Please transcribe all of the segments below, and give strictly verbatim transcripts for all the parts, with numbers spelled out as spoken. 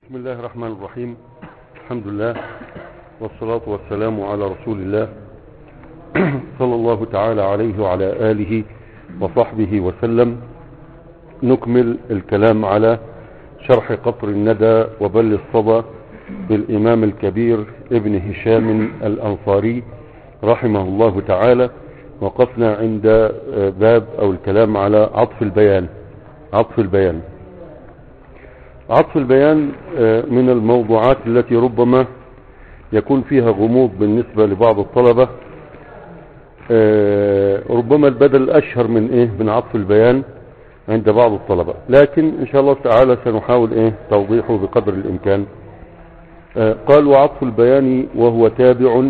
بسم الله الرحمن الرحيم. الحمد لله والصلاة والسلام على رسول الله صلى الله تعالى عليه وعلى آله وصحبه وسلم. نكمل الكلام على شرح قطر الندى وبل الصبا للإمام الكبير ابن هشام الأنصاري رحمه الله تعالى. وقفنا عند باب أو الكلام على عطف البيان. عطف البيان عطف البيان من الموضوعات التي ربما يكون فيها غموض بالنسبة لبعض الطلبة. ربما البدل أشهر من إيه من عطف البيان عند بعض الطلبة، لكن إن شاء الله تعالى سنحاول إيه توضيحه بقدر الإمكان. قال: وعطف البيان وهو تابع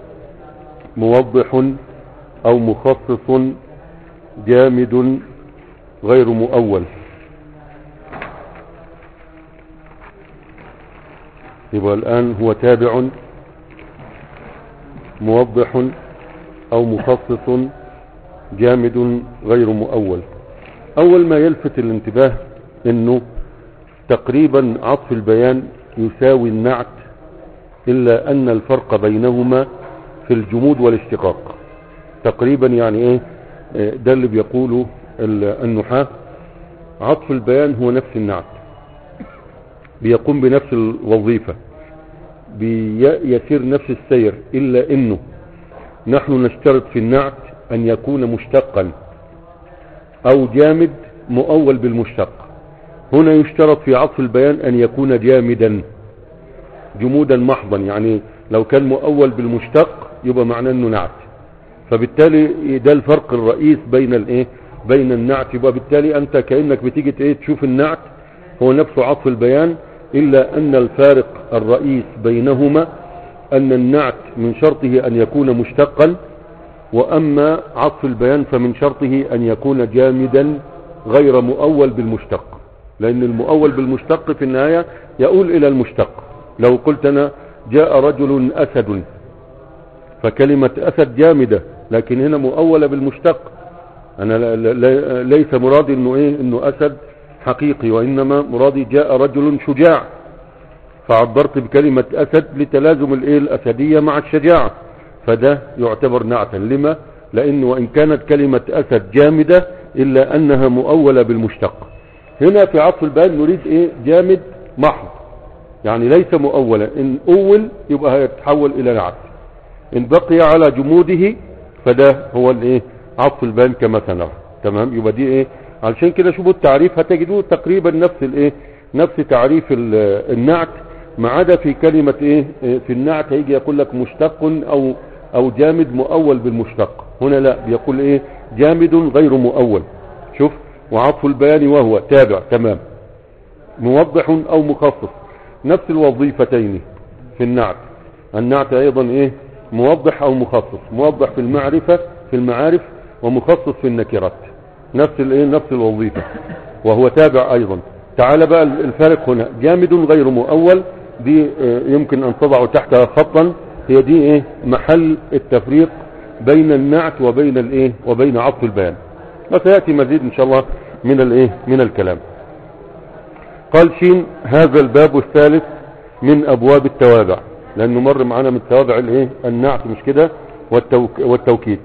موضح أو مخصص جامد غير مؤول. يبقى الآن هو تابع موضح أو مخصص جامد غير مؤول. أول ما يلفت الانتباه إنه تقريبا عطف البيان يساوي النعت، إلا أن الفرق بينهما في الجمود والاشتقاق. تقريبا يعني إيه ده اللي بيقوله النحاة. عطف البيان هو نفس النعت، بيقوم بنفس الوظيفة، بيسير نفس السير، إلا إنه نحن نشترط في النعت أن يكون مشتقا أو جامد مؤول بالمشتق. هنا يشترط في عطف البيان أن يكون جامدا جمودا محضا، يعني لو كان مؤول بالمشتق يبقى معناه أنه نعت. فبالتالي ده الفرق الرئيس بين الايه بين النعت. يبقى بالتالي أنت كأنك بتيجي ايه تشوف النعت هو نفسه عطف البيان، إلا أن الفارق الرئيس بينهما أن النعت من شرطه أن يكون مشتقا، وأما عطف البيان فمن شرطه أن يكون جامدا غير مؤول بالمشتق، لأن المؤول بالمشتق في النهاية يؤول إلى المشتق. لو قلت أنا جاء رجل أسد، فكلمة أسد جامدة، لكن هنا مؤولة بالمشتق. أنا ليس مرادي إنه إيه إنه أسد حقيقي، وإنما مرادي جاء رجل شجاع، فعبرت بكلمة أسد لتلازم الإيه الأسدية مع الشجاعة، فده يعتبر نعتا. لما؟ لأن وإن كانت كلمة أسد جامدة إلا أنها مؤولة بالمشتق. هنا في عطف البيان نريد إيه جامد محض، يعني ليس مؤولا. إن أول يبقى هيتحول إلى نعت، إن بقي على جموده فده هو الإيه عطف البيان كما سنرى. تمام؟ يبقى دي إيه علشان كده شوفوا التعريف هتجدوه تقريبا نفس الايه نفس تعريف النعت، ما عدا في كلمة ايه في النعت هيجي يقول لك مشتق او او جامد مؤول بالمشتق. هنا لا، بيقول ايه جامد غير مؤول. شوف: وعطف البيان وهو تابع تمام موضح او مخصص، نفس الوظيفتين في النعت. النعت ايضا ايه موضح او مخصص، موضح في المعرفة في المعارف ومخصص في النكرات، نفس الايه نفس الوظيفة، وهو تابع ايضا. تعال بقى الفارق هنا جامد غير مؤول، دي يمكن ان تضع تحتها خطا، هي دي ايه محل التفريق بين النعت وبين الايه وبين عطف البيان. وسياتي مزيد ان شاء الله من الايه من الكلام. قال شين: هذا الباب الثالث من ابواب التوابع، لانه مر معانا من توابع الايه النعت مش كده والتوك والتوكيد.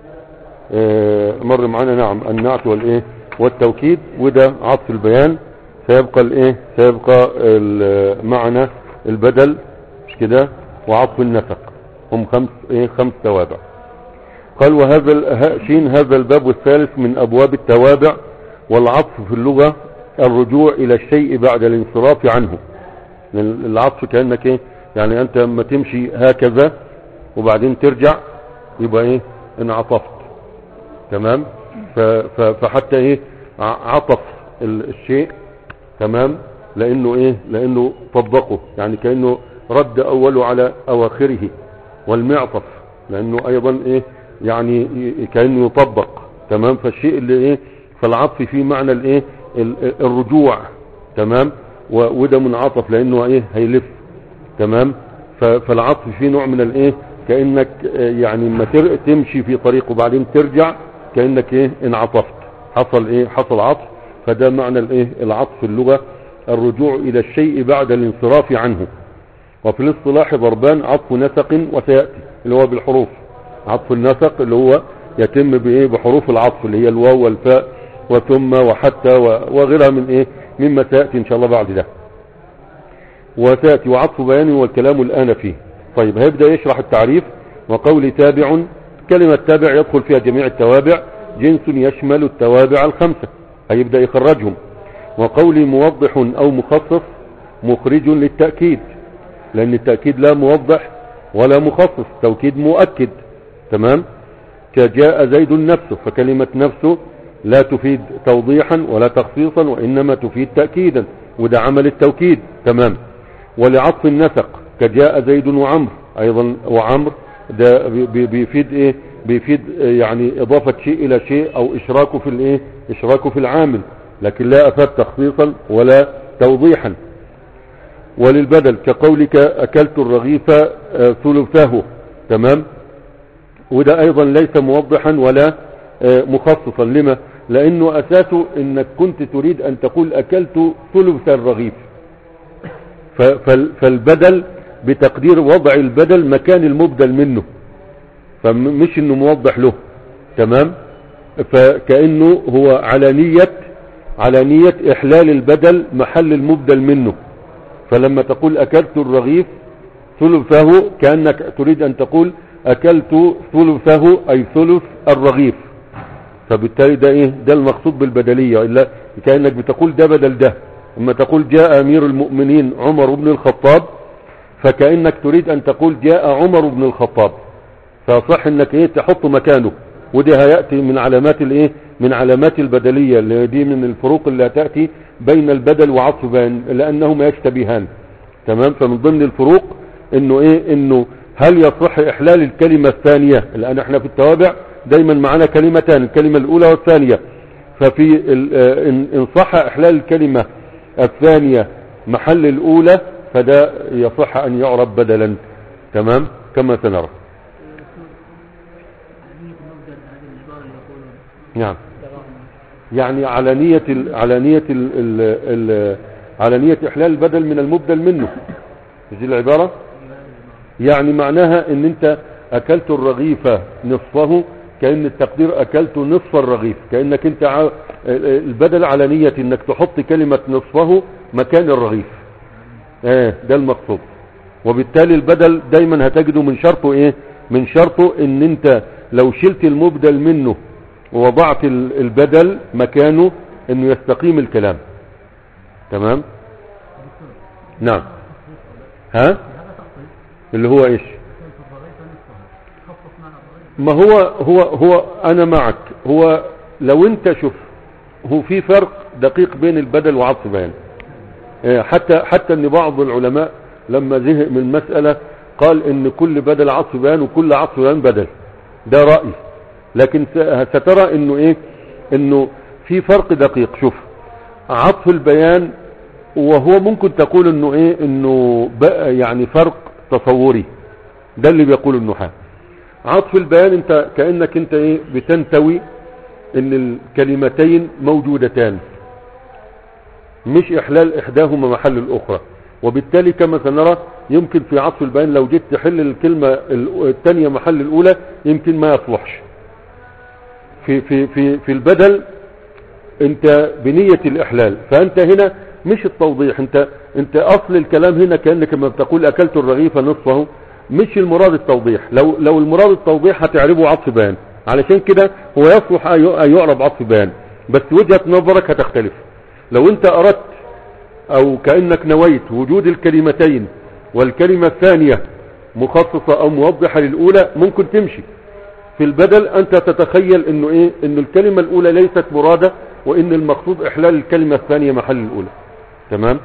مر معنا نعم النعت والايه والتوكيد، وده عطف البيان. سيبقى الايه سيبقى معنى البدل مش كده وعطف النسق. هم خمس ايه خمس توابع. قال: وهذا شين هذا الباب الثالث من ابواب التوابع. والعطف في اللغة الرجوع الى الشيء بعد الانصراف عنه. العطف كأنك ايه يعني انت لما تمشي هكذا وبعدين ترجع يبقى ايه انعطفت. تمام؟ فحتى ايه عطف الشيء تمام، لانه ايه لانه طبقه، يعني كأنه رد اوله على اواخره. والمعطف لانه ايضا ايه يعني كأنه يطبق. تمام؟ فالشيء اللي ايه فالعطف فيه معنى الايه الرجوع. تمام؟ وده منعطف لانه ايه هيلف. تمام؟ فالعطف فيه نوع من الايه كأنك يعني ما تمشي في طريق وبعدين ترجع كأنك ايه انعطفت، حصل ايه حصل عطف. فده معنى الايه العطف في اللغة الرجوع إلى الشيء بعد الانصراف عنه. وفي الاصطلاح ضربان: عطف نسق وسيأتي اللي هو بالحروف، عطف النسق اللي هو يتم بايه بحروف العطف اللي هي الواو والفاء وثم وحتى وغيرها من ايه مما سيأتي ان شاء الله بعد ده. وسيأتي وعطف بيان والكلام الآن فيه. طيب هيبدأ يشرح التعريف. وقول تابع، كلمة تابع يدخل فيها جميع التوابع، جنس يشمل التوابع الخمسة، هيبدأ يخرجهم. وقول موضح أو مخصص مخرج للتأكيد، لأن التأكيد لا موضح ولا مخصص، توكيد مؤكد. تمام. كجاء زيد نفسه، فكلمة نفسه لا تفيد توضيحا ولا تخصيصا، وإنما تفيد تأكيدا، وده عمل التوكيد. تمام. ولعطف النسق كجاء زيد وعمر، أيضا وعمر ده بيفيد ايه بيفيد يعني اضافة شيء الى شيء او اشراكه في الايه اشراكه في العامل، لكن لا افاد تخصيصا ولا توضيحا. وللبدل كقولك اكلت الرغيف ثلثه. تمام. وده ايضا ليس موضحا ولا مخصصا. لما؟ لانه اساسه انك كنت تريد ان تقول اكلت ثلث الرغيف، فالبدل بتقدير وضع البدل مكان المبدل منه، فمش انه موضح له. تمام. فكأنه هو على نية على نية احلال البدل محل المبدل منه. فلما تقول اكلت الرغيف ثلثه كأنك تريد ان تقول اكلت ثلثه اي ثلث الرغيف، فبالتالي ده ايه ده المقصود بالبدلية، الا كأنك بتقول ده بدل ده. اما تقول جاء امير المؤمنين عمر بن الخطاب، فكأنك تريد ان تقول جاء عمر بن الخطاب، فصح انك ايه تحط مكانه. ودي هيأتي من علامات الايه من علامات البدلية، اللي دي من الفروق اللي هتأتي بين البدل وعطف بيان لانهما يشتبهان. تمام. فمن ضمن الفروق انه ايه انه هل يصح احلال الكلمة الثانية، لان احنا في التوابع دايما معنا كلمتان، الكلمة الاولى والثانية، ففي ان صح احلال الكلمة الثانية محل الاولى فده يصح ان يعرف بدلا. تمام كما سنرى. نعم. يعني على نية ال... على نية ال... ال... ال... على نية احلال البدل من المبدل منه. دي العبارة. يعني معناها ان انت اكلت الرغيف نصفه، كأن التقدير اكلت نصف الرغيف، كأنك انت ع... البدل على نية انك تحط كلمة نصفه مكان الرغيف. اه ده المقصود. وبالتالي البدل دايما هتجده من شرطه ايه من شرطه ان انت لو شلت المبدل منه ووضعت البدل مكانه انه يستقيم الكلام. تمام. نعم. ها اللي هو ايش؟ ما هو هو هو انا معك. هو لو انت شوف هو في فرق دقيق بين البدل وعطف بيان. حتى حتى ان بعض العلماء لما زهق من المسألة قال ان كل بدل عطف بيان وكل عطف بيان بدل. ده رأي، لكن سترى انه ايه انه في فرق دقيق. شوف عطف البيان وهو ممكن تقول انه ايه انه بقى يعني فرق تصوري، ده اللي بيقول النحاة. عطف البيان انت كأنك انت ايه بتنتوي ان الكلمتين موجودتان، مش احلال احداهما محل الاخرى. وبالتالي كما سنرى يمكن في عطف البيان لو جيت تحل الكلمة الثانية محل الاولى يمكن ما يصلحش. في في في في البدل انت بنية الاحلال، فانت هنا مش التوضيح، انت انت اصل الكلام هنا كأنك لما بتقول اكلت الرغيف نصفه، مش المراد التوضيح. لو لو المراد التوضيح هتعربه عطف بيان، علشان كده هو يصلح ان يعرب عطف بيان، بس وجهة نظرك هتختلف. لو انت اردت او كأنك نويت وجود الكلمتين والكلمة الثانية مخصصة او موضحة للاولى ممكن تمشي. في البدل انت تتخيل انه ايه انه الكلمة الاولى ليست مرادة، وان المقصود احلال الكلمة الثانية محل الاولى. تمام.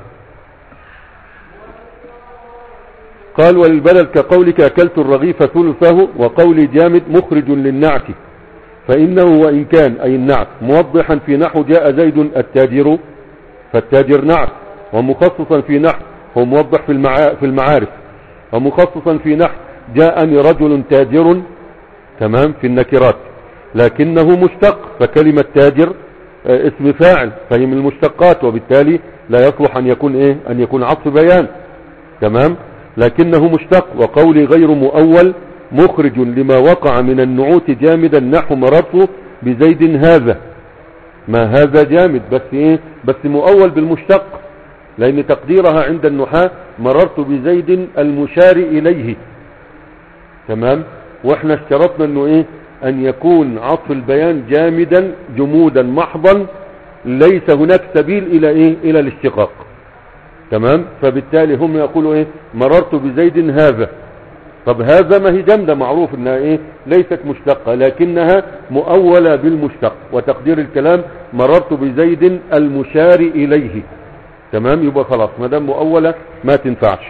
قال وللبدل كقولك اكلت الرغيف ثلثه، وقول جامد مخرج للنعت، فانه وان كان اي النعت موضحا في نحو جاء زيد التاجر، فالتاجر نعت، ومخصصا في نحو هو موضح في في المعارف، ومخصصا في نحو جاءني رجل تاجر. تمام. في النكرات، لكنه مشتق، فكلمة تاجر اه اسم فاعل فهي من المشتقات، وبالتالي لا يصلح ان يكون ايه ان يكون عطف بيان. تمام. لكنه مشتق. وقولي غير مؤول مخرج لما وقع من النعوت جامدا نحو مررت بزيد هذا. ما هذا جامد بس ايه بس مؤول بالمشتق، لان تقديرها عند النحاة مررت بزيد المشار اليه. تمام. واحنا اشترطنا انه ايه ان يكون عطف البيان جامدا جمودا محضا، ليس هناك سبيل الى ايه الى الاشتقاق. تمام. فبالتالي هم يقولوا ايه مررت بزيد هذا. طب هذا ما هي جامدة، معروف انها ايه ليست مشتقة، لكنها مؤولة بالمشتق، وتقدير الكلام مررت بزيد المشار اليه. تمام. يبقى خلاص ما دام مؤولة ما تنفعش.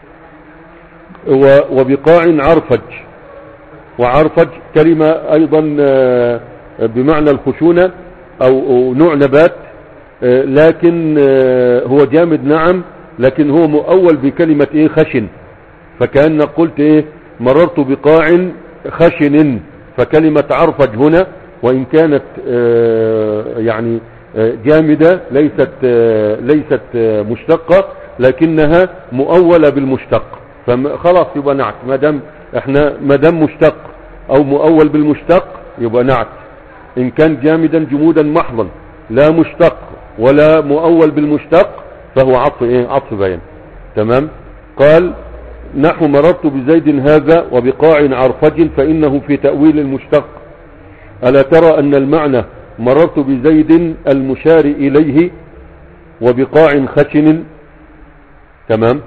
وبقاع عرفج. وعرفج كلمة ايضا بمعنى الخشونة او نوع نبات، لكن هو جامد نعم، لكن هو مؤول بكلمة ايه خشن. فكأن قلت ايه مررت بقاع خشن، فكلمة عرفج هنا وان كانت يعني جامدة ليست ليست مشتقة، لكنها مؤولة بالمشتق. فخلاص يبقى نعت. ما دام احنا ما دام مشتق او مؤول بالمشتق يبقى نعت. ان كان جامدا جمودا محضا لا مشتق ولا مؤول بالمشتق فهو عطف ايه عطف بيان. تمام. قال نحو مررت بزيد هذا وبقاع عرفج فإنه في تأويل المشتق. ألا ترى أن المعنى مررت بزيد المشار إليه وبقاع خشن. تمام.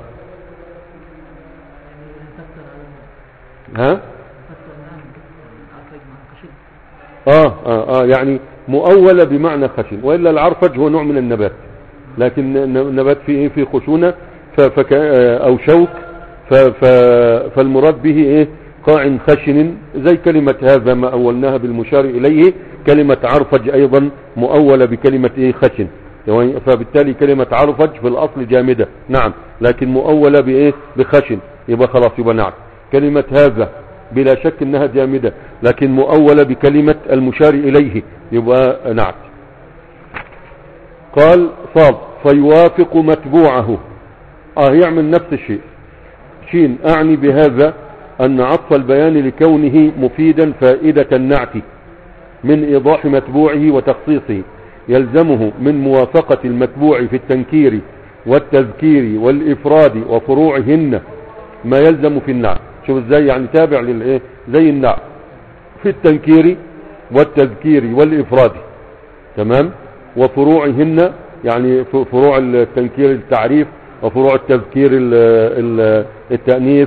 ها آه, آه, آه يعني مؤولة بمعنى خشن، وإلا العرفج هو نوع من النبات، لكن النبات فيه في خشونة فك أو شوك، فالمراد به ايه قاع خشن، زي كلمة هذا ما اولناها بالمشار اليه. كلمة عرفج ايضا مؤولة بكلمة ايه خشن، فبالتالي كلمة عرفج في الاصل جامدة نعم، لكن مؤولة بايه بخشن، يبقى خلاص يبقى نعم. كلمة هذا بلا شك انها جامدة، لكن مؤولة بكلمة المشار اليه يبقى نعم. قال صاد فيوافق متبوعه. اه يعمل نفس الشيء. شين اعني بهذا ان عطف البيان لكونه مفيدا فائدة النعت من ايضاح متبوعه وتخصيصه يلزمه من موافقة المتبوع في التنكير والتذكير والافراد وفروعهن ما يلزم في النعت. شوف ازاي يعني تابع للايه زي النعت في التنكير والتذكير والافراد. تمام. وفروعهن يعني فروع التنكير التعريف، وفروع التذكير التأنيث،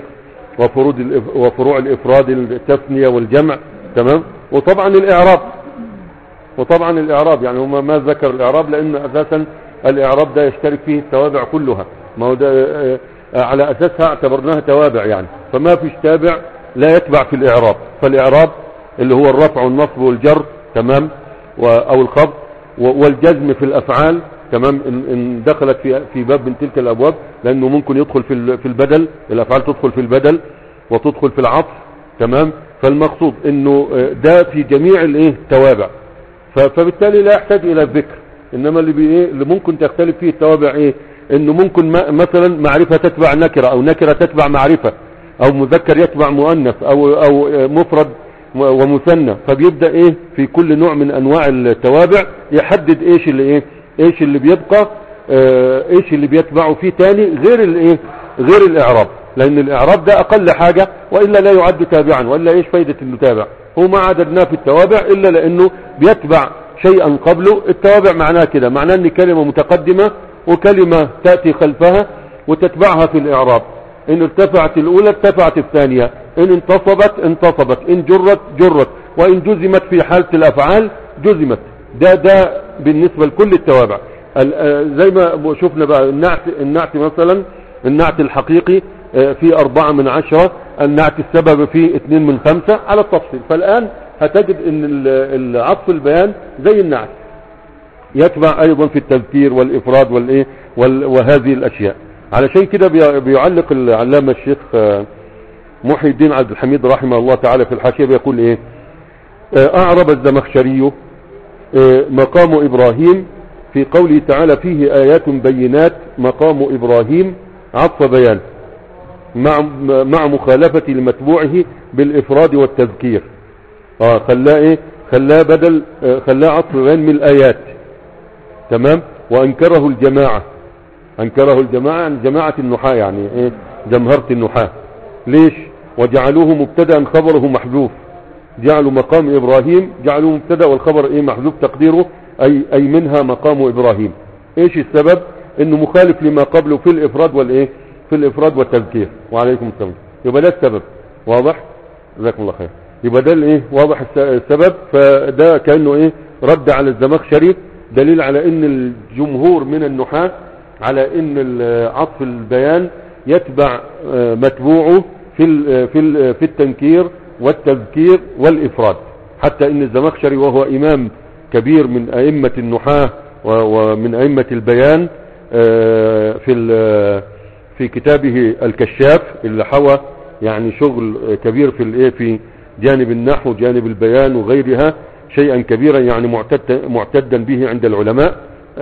وفروع الإفراد التثنية والجمع. تمام. وطبعا الإعراب وطبعا الإعراب يعني هما ما ذكر الإعراب لأن أساسا الإعراب ده يشترك فيه التوابع كلها، ما هو ده على أساسها اعتبرناها توابع يعني، فما فيش تابع لا يتبع في الإعراب. فالإعراب اللي هو الرفع والنصب والجر تمام أو الخفض والجزم في الأفعال. تمام. ان دخلت في في باب من تلك الابواب، لانه ممكن يدخل في في البدل، الافعال تدخل في البدل وتدخل في العطف. تمام. فالمقصود انه ده في جميع الايه التوابع، فبالتالي لا يحتاج الى الذكر. انما اللي بايه اللي ممكن تختلف فيه التوابع ايه انه ممكن مثلا معرفة تتبع نكرة، او نكرة تتبع معرفة، او مذكر يتبع مؤنث، او او مفرد ومثنى. فبيبدأ ايه في كل نوع من انواع التوابع يحدد ايش اللي ايه ايش اللي بيبقى اه ايش اللي بيتبعه فيه تاني غير الايه غير الاعراب، لان الاعراب ده اقل حاجة، والا لا يعد تابعا، والا ايش فايدة انه تابع. هو ما عددناه في التوابع الا لانه بيتبع شيئا قبله. التوابع معناه كده، معناه ان كلمة متقدمة وكلمة تأتي خلفها وتتبعها في الاعراب. ان ارتفعت الاولى ارتفعت الثانية، ان انتصبت انتصبت، ان جرت جرت، وان جزمت في حالة الافعال جزمت. ده ده بالنسبة لكل التوابع. زي ما شفنا بقى النعت, النعت مثلا النعت الحقيقي في اربعة من عشرة، النعت السبب في اتنين من خمسة على التفصيل. فالان هتجد ان العطف البيان زي النعت يتبع ايضا في التذكير والافراد والايه وهذه الاشياء. علشان كده بيعلق العلامة الشيخ محي الدين عبد الحميد رحمه الله تعالى في الحاشية بيقول ايه: اعرب الزمخشري مقام إبراهيم في قوله تعالى فيه آيات بينات مقام إبراهيم عطف بيان مع مع مخالفة لمتبوعه بالإفراد والتذكير. اه خلاه ايه خلاه بدل آه خلاه عطف بيان من الآيات. تمام. وأنكره الجماعة أنكره الجماعة يعني جماعة النحاة يعني ايه جمهرة النحاة. ليش؟ وجعلوه مبتدا خبره محذوف. جعلوا مقام إبراهيم جعلوه مبتدا والخبر ايه محذوف تقديره أي, أي منها مقام إبراهيم. ايش السبب؟ انه مخالف لما قبله في الإفراد والايه في الإفراد والتذكير. وعليكم السلام. يبقى ده السبب. واضح؟ جزاكم الله خير. يبقى ده الايه واضح السبب. فده كأنه ايه رد على الزمخشري دليل على ان الجمهور من النحاة على ان عطف البيان يتبع متبوعه في ال في ال في التنكير والتذكير والإفراد. حتى ان الزمخشري وهو إمام كبير من أئمة النحاة ومن أئمة البيان في في كتابه الكشاف اللي حوى يعني شغل كبير في الايه في جانب النحو جانب البيان وغيرها شيئا كبيرا يعني معتد معتدا به عند العلماء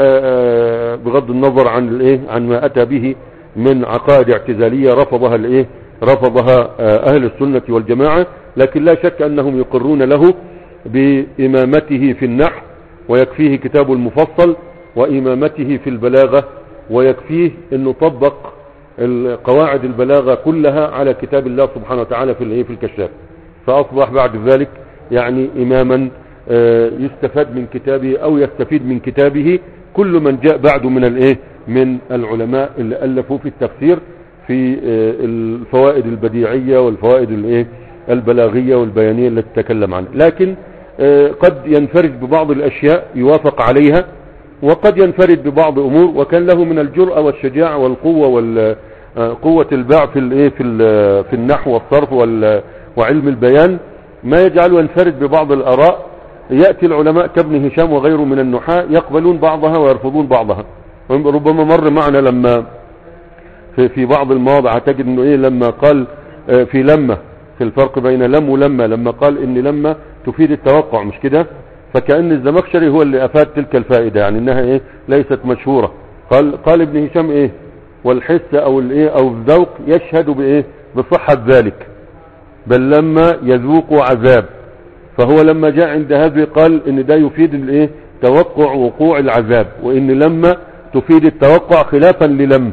بغض النظر عن الايه عن ما اتى به من عقائد اعتزاليه رفضها الايه رفضها اهل السنه والجماعه. لكن لا شك انهم يقرون له بامامته في النحو ويكفيه كتاب المفصل وامامته في البلاغه ويكفيه انه طبق القواعد البلاغه كلها على كتاب الله سبحانه وتعالى في الايه في الكشاف. فاصبح بعد ذلك يعني اماما يستفاد من كتابه او يستفيد من كتابه كل من جاء بعده من الايه من العلماء اللي الفوا في التفسير في الفوائد البديعيه والفوائد الايه البلاغيه والبيانيه التي تكلم عنها. لكن قد ينفرد ببعض الاشياء يوافق عليها وقد ينفرد ببعض امور وكان له من الجرأة والشجاعة والقوة والقوة الباع في الايه في في النحو والصرف وعلم البيان ما يجعله ينفرد ببعض الاراء. يأتي العلماء كابن هشام وغيره من النحاة يقبلون بعضها ويرفضون بعضها. ربما مر معنا لما في, في بعض المواضع تجد انه ايه لما قال في لما في الفرق بين لم ولما لما قال ان لما تفيد التوقع مش كده فكأن الزمخشري هو اللي افاد تلك الفائدة يعني انها ايه ليست مشهورة. قال قال ابن هشام ايه والحس او الايه او الذوق يشهد بايه بصحة ذلك بل لما يذوق عذاب. فهو لما جاء عند هذا قال ان ده يفيد الايه توقع وقوع العذاب وان لما تفيد التوقع خلافا للم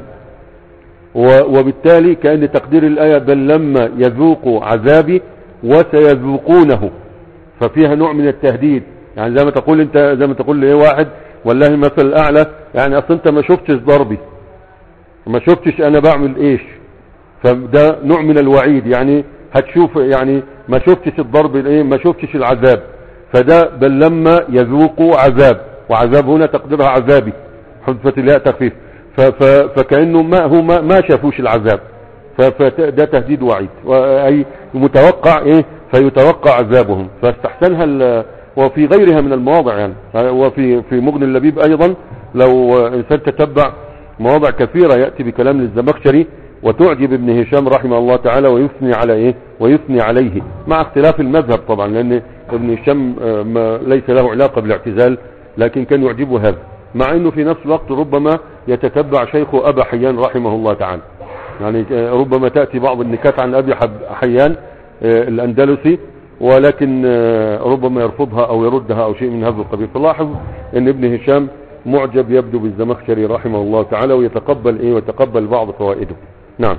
وبالتالي كأن تقدير الآية بل لما يذوق عذابي وسيذوقونه ففيها نوع من التهديد. يعني زي ما تقول انت زي ما تقول لي واحد والله مثل الاعلى يعني اصل انت ما شفتش ضربي ما شفتش انا بعمل ايش فده نوع من الوعيد يعني هتشوف يعني ما شفتش الضرب الايه ما شفتش العذاب فده بل لما يذوق عذاب وعذاب هنا تقديرها عذابي حذفت الياء تخفيف فكأنه ما هو ما, ما شافوش العذاب فده تهديد وعيد اي متوقع ايه فيتوقع عذابهم. فاستحسنها وفي غيرها من المواضع يعني وفي في مغني اللبيب ايضا لو انسان تتبع مواضع كثيرة يأتي بكلام للزمخشري وتعجب ابن هشام رحمه الله تعالى ويثني على ايه ويثني عليه مع اختلاف المذهب طبعا لان ابن هشام ليس له علاقة بالاعتزال لكن كان يعجبه هذا مع انه في نفس الوقت ربما يتتبع شيخه ابا حيان رحمه الله تعالى يعني ربما تأتي بعض النكات عن ابي حيان الاندلسي ولكن ربما يرفضها او يردها او شيء من هذا القبيل. فلاحظ ان ابن هشام معجب يبدو بالزمخشري رحمه الله تعالى ويتقبل ايه ويتقبل بعض فوائده. نعم.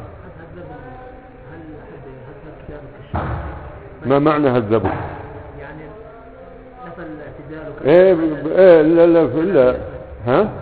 ما معنى هذبه يعني نفى الاعتزال ايه ايه لا لا لا ها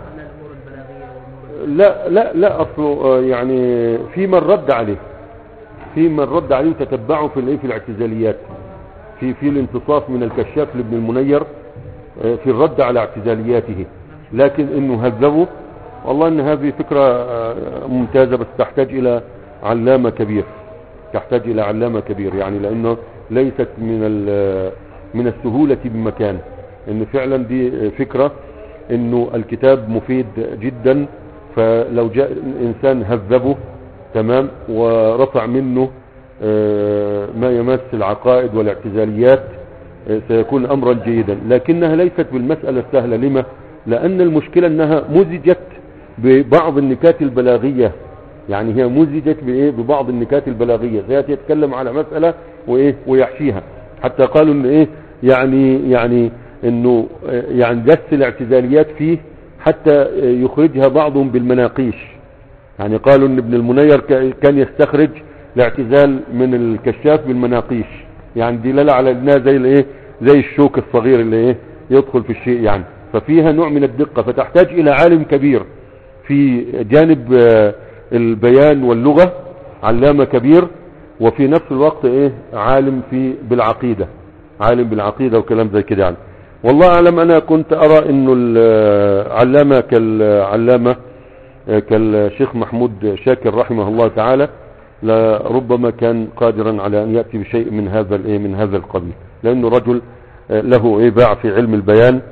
لا لا لا اصله يعني في من رد عليه في من رد عليه وتتبعه في الايه في الاعتزاليات في في الانتصاف من الكشاف لابن المنير في الرد على اعتزالياته. لكن انه هذبه والله ان هذه فكرة ممتازة بس تحتاج الى علامة كبير تحتاج الى علامة كبير يعني لانه ليست من من السهولة بمكان ان فعلا دي فكرة انه الكتاب مفيد جدا فلو جاء انسان هذبه تمام ورفع منه ما يمس العقائد والاعتزاليات سيكون امرا جيدا، لكنها ليست بالمسألة السهلة. لما؟ لان المشكلة انها مزجت ببعض النكات البلاغية، يعني هي مزجت بايه ببعض النكات البلاغية، سيأتي يتكلم على مسألة وايه ويحشيها، حتى قالوا ان ايه يعني يعني انه يعني دس الاعتزاليات فيه حتى يخرجها بعضهم بالمناقيش. يعني قالوا ان ابن المنير كان يستخرج الاعتزال من الكشاف بالمناقيش، يعني دلالة على انها زي الايه زي الشوك الصغير اللي ايه يدخل في الشيء يعني. ففيها نوع من الدقة، فتحتاج الى عالم كبير في جانب البيان واللغة، علامة كبير، وفي نفس الوقت ايه عالم في بالعقيدة، عالم بالعقيدة وكلام زي كده يعني. والله اعلم، انا كنت ارى انه العلامة كالعلامة كالشيخ محمود شاكر رحمه الله تعالى لربما كان قادرا على ان يأتي بشيء من هذا الايه من هذا القبيل، لانه رجل له ايه باع في علم البيان.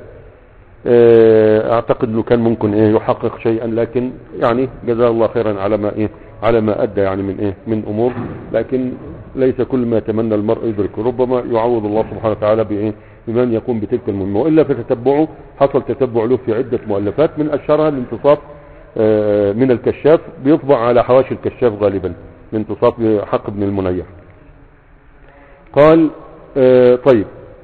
اعتقد انه كان ممكن ايه يحقق شيئا، لكن يعني جزاه الله خيرا على ما ايه على ما ادى يعني من ايه من امور، لكن ليس كل ما يتمنى المرء يدرك، ربما يعوض الله سبحانه وتعالى بايه بمن يقوم بتلك المهمة. والا فتتبعه حصل تتبع له في عدة مؤلفات، من اشهرها الانتصاف من الكشاف، بيطبع على حواشي الكشاف غالبا، انتصاف حق ابن المنير. قال آه طيب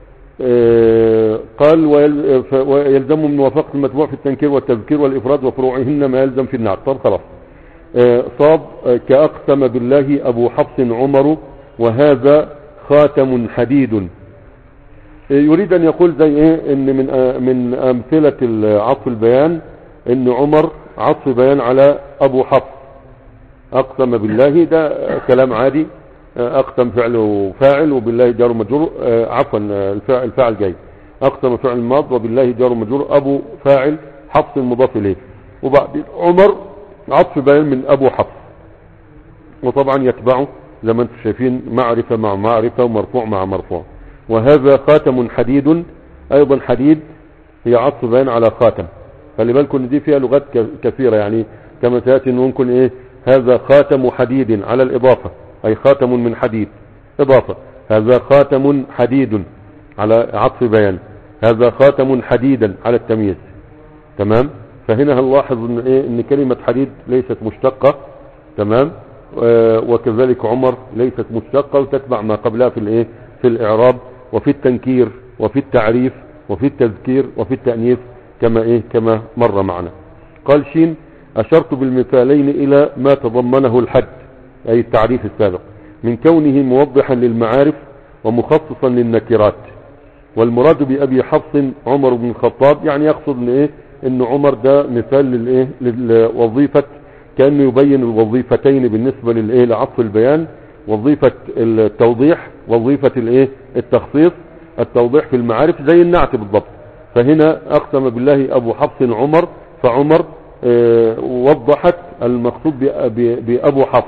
آه قال ويلزم من موافقة المتبوع في التنكير والتذكير والإفراد وفروعهن ما يلزم في النعت. طب خلاص. آه صاد آه كأقسم بالله أبو حفص عمر وهذا خاتم حديد. آه يريد أن يقول زي ايه ان من آه من أمثلة عطف البيان ان عمر عطف بيان على أبو حفص. أقسم بالله ده كلام عادي، أقسم فعل وفاعل وبالله جار مجرور، عفوا الفاعل الفاعل جاي، أقسم فعل ماض وبالله جار مجرور، أبو فاعل حفص المضاف إليه، وبعد عمر عطف بيان من أبو حفص، وطبعا يتبعه زي ما انتم شايفين معرفة مع معرفة ومرفوع مع مرفوع. وهذا خاتم حديد، أيضا حديد هي عطف بيان على خاتم، خلي بالكم ان دي فيها لغات كثيرة، يعني كما تأتي ان ممكن ايه هذا خاتم حديد على الإضافة، أي خاتم من حديد إضافة، هذا خاتم حديد على عطف بيان، هذا خاتم حديدا على التمييز. تمام. فهنا هنلاحظ ان ايه ان كلمة حديد ليست مشتقة. تمام. آه وكذلك عمر ليست مشتقة، وتتبع ما قبلها في الايه في الإعراب وفي التنكير وفي التعريف وفي التذكير وفي التأنيث كما ايه كما مر معنا. قال شين أشرت بالمثالين إلى ما تضمنه الحد، أي التعريف السابق، من كونه موضحا للمعارف ومخصصا للنكرات. والمراد بأبي حفص عمر بن الخطاب، يعني يقصد ان ايه ان عمر ده مثال للايه للوظيفة، كأنه يبين الوظيفتين بالنسبة للايه لعطف البيان، وظيفة التوضيح وظيفة الايه التخصيص. التوضيح في المعارف زي النعت بالضبط. فهنا أقسم بالله أبو حفص عمر، فعمر اه وضحت المقصود بأبو حفص.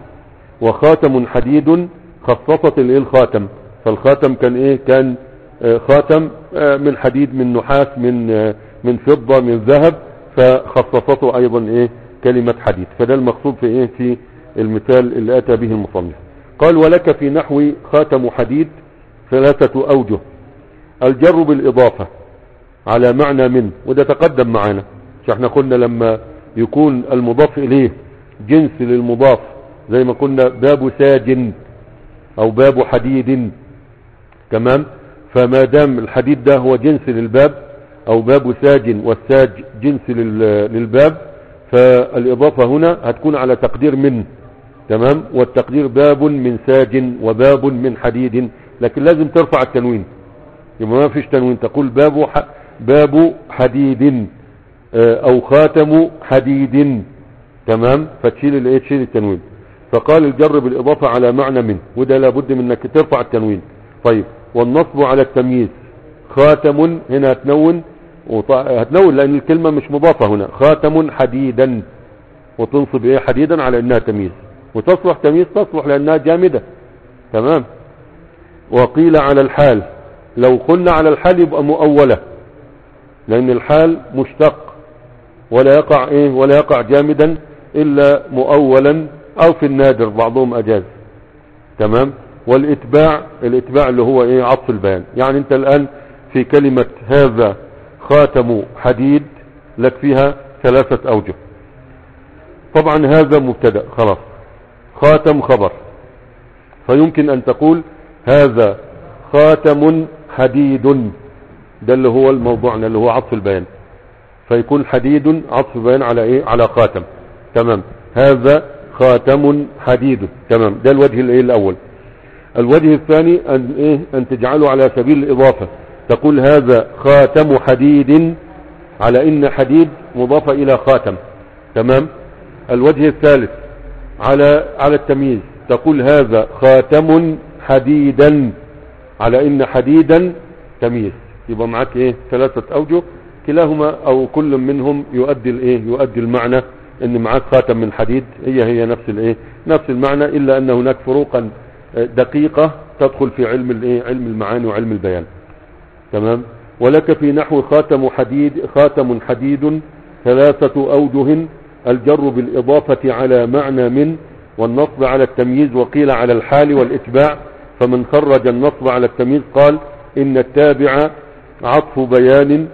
وخاتم حديد خصصت الايه الخاتم، فالخاتم كان ايه كان اه خاتم اه من حديد، من نحاس، من اه من فضة، من ذهب، فخصصته ايضا ايه كلمة حديد. فده المقصود في ايه في المثال اللي اتى به المصنف. قال ولك في نحو خاتم حديد ثلاثة اوجه. الجر بالاضافة على معنى من، وده تقدم معنا، مش احنا قلنا لما يكون المضاف اليه جنس للمضاف، زي ما قلنا باب ساج او باب حديد. تمام. فما دام الحديد ده هو جنس للباب او باب ساج والساج جنس للباب، فالاضافة هنا هتكون على تقدير من. تمام. والتقدير باب من ساج وباب من حديد، لكن لازم ترفع التنوين، يبقى ما فيش تنوين، تقول باب ح... باب حديد او خاتم حديد. تمام. فتشيل الايه تشيل التنوين. فقال الجر بالاضافة على معنى من، وده لابد من انك ترفع التنوين. طيب. والنصب على التمييز، خاتم هنا هتنون وط... هتنون لان الكلمة مش مضافة هنا، خاتم حديدا، وتنصب ايه حديدا على انها تمييز، وتصلح تمييز تصلح لانها جامدة. تمام. وقيل على الحال، لو قلنا على الحال يبقى مؤولة، لان الحال مشتق ولا يقع ايه ولا يقع جامدا الا مؤولا او في النادر، بعضهم اجاز. تمام. والاتباع الاتباع اللي هو ايه عطف البيان. يعني انت الان في كلمة هذا خاتم حديد لك فيها ثلاثة اوجه. طبعا هذا مبتدأ خلاص، خاتم خبر، فيمكن ان تقول هذا خاتم حديد، ده اللي هو الموضوعنا اللي هو عطف البيان، فيكون حديد عطف بيان على ايه على خاتم. تمام. هذا خاتم حديد. تمام. ده الوجه الايه الاول. الوجه الثاني ان ايه ان تجعله على سبيل الاضافة، تقول هذا خاتم حديد على ان حديد مضافة الى خاتم. تمام. الوجه الثالث على على التمييز، تقول هذا خاتم حديدا على ان حديدا تمييز. يبقى معاك ايه ثلاثة اوجه، كلاهما او كل منهم يؤدي الايه يؤدي المعنى ان معاك خاتم من حديد، هي هي نفس الايه نفس المعنى، الا ان هناك فروقا دقيقة تدخل في علم الايه علم المعاني وعلم البيان. تمام. ولك في نحو خاتم حديد خاتم حديد ثلاثة اوجه، الجر بالاضافة على معنى من، والنصب على التمييز، وقيل على الحال والاتباع. فمن خرج النصب على التمييز قال ان التابع عطف بيان،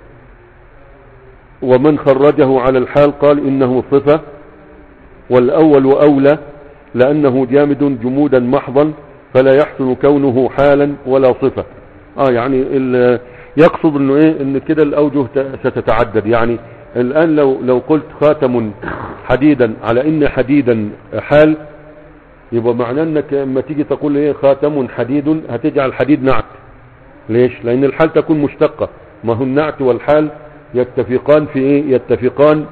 ومن خرجه على الحال قال انه صفة، والاول اولى لانه جامد جمودا محضا فلا يحسن كونه حالا ولا صفة. اه يعني يقصد انه ايه ان كده الاوجه ستتعدد. يعني الان لو لو قلت خاتم حديدا على ان حديدا حال، يبقى معناه انك لما تيجي تقول ايه خاتم حديد هتجعل حديد نعت. ليش؟ لان الحال تكون مشتقة، ما هو النعت والحال يتفقان في ايه يتفقان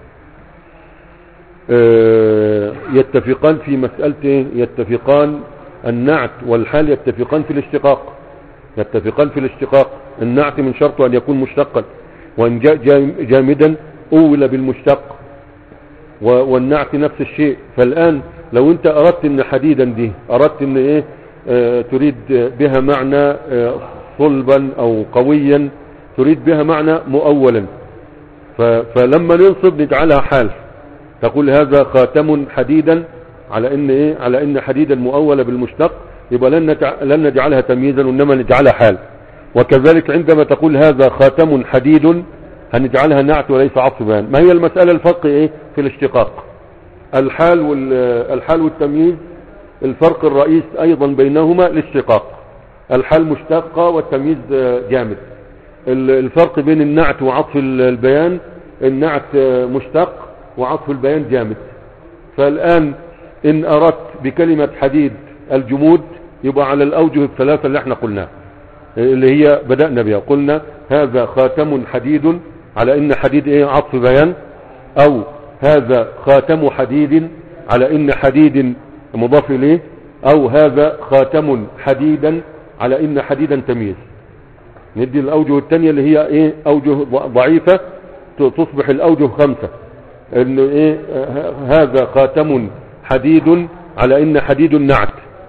اه يتفقان في مسألة ايه يتفقان النعت والحال يتفقان في الاشتقاق يتفقان في الاشتقاق النعت من شرطه ان يكون مشتقا، وان جاء جامدا اول بالمشتق، والنعت نفس الشيء. فالان لو انت اردت ان حديدا دي اردت ان ايه اه تريد بها معنى اه صلبا او قويا، تريد بها معنى مؤولا، فلما ننصب نجعلها حال، تقول هذا خاتم حديدا على ان ايه على ان حديدا مؤولة بالمشتق، يبقى لن لن نجعلها تمييزا وانما نجعلها حال. وكذلك عندما تقول هذا خاتم حديد هنجعلها نعت وليس عطف بيان. ما هي المسألة الفرق ايه في الاشتقاق؟ الحال والحال والتمييز الفرق الرئيس ايضا بينهما الاشتقاق، الحال مشتقة والتمييز جامد. الفرق بين النعت وعطف البيان النعت مشتق وعطف البيان جامد. فالآن إن أردت بكلمة حديد الجمود يبقى على الأوجه الثلاثة اللي احنا قلناها اللي هي بدأنا بها. قلنا هذا خاتم حديد على إن حديد ايه عطف بيان، أو هذا خاتم حديد على إن حديد مضاف إليه، أو هذا خاتم حديدا على إن حديدا تمييز. ندي الأوجه الثانية اللي هي ايه اوجه ضعيفة تصبح الأوجه خمسة، انه ايه هذا خاتم حديد على ان حديد نعت،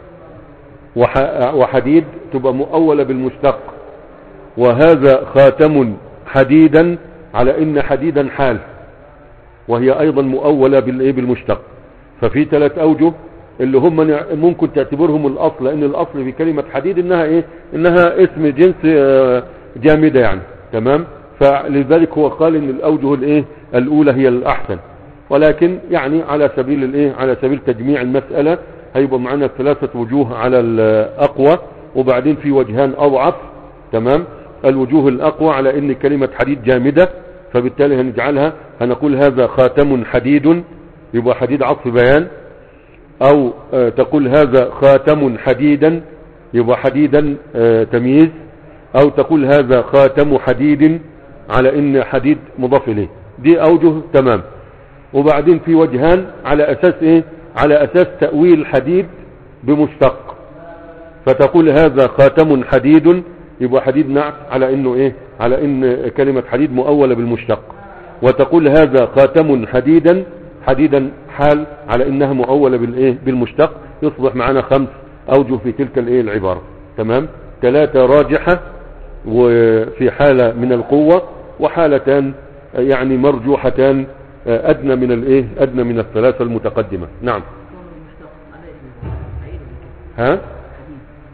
وحديد تبقى مؤولة بالمشتق، وهذا خاتم حديدا على ان حديدا حال وهي ايضا مؤولة بالايه بالمشتق. ففي ثلاث اوجه اللي هم ممكن تعتبرهم الاصل، لان الاصل في كلمة حديد انها ايه انها اسم جنس جامدة يعني. تمام. فلذلك هو قال ان الاوجه الايه الاولى هي الاحسن، ولكن يعني على سبيل الايه على سبيل تجميع المسألة هيبقى معنا ثلاثة وجوه على الاقوى، وبعدين في وجهان اضعف. تمام. الوجوه الاقوى على ان كلمة حديد جامدة، فبالتالي هنجعلها هنقول هذا خاتم حديد يبقى حديد عطف بيان، او آه تقول هذا خاتم حديدا يبقى حديدا آه تمييز، او تقول هذا خاتم حديد على ان حديد مضاف اليه. دي اوجه. تمام. وبعدين في وجهان على اساس ايه على اساس تأويل حديد بمشتق، فتقول هذا خاتم حديد يبقى حديد نعت على انه ايه على ان كلمة حديد مؤولة بالمشتق، وتقول هذا خاتم حديدا حديدا حال على انها مؤولة بالايه بالمشتق. يصبح معنا خمس اوجه في تلك الايه العبارة. تمام. ثلاثة راجحة وفي حالة من القوة، وحالتان يعني مرجوحتان ادنى من الايه ادنى من الثلاثة المتقدمة. نعم. ها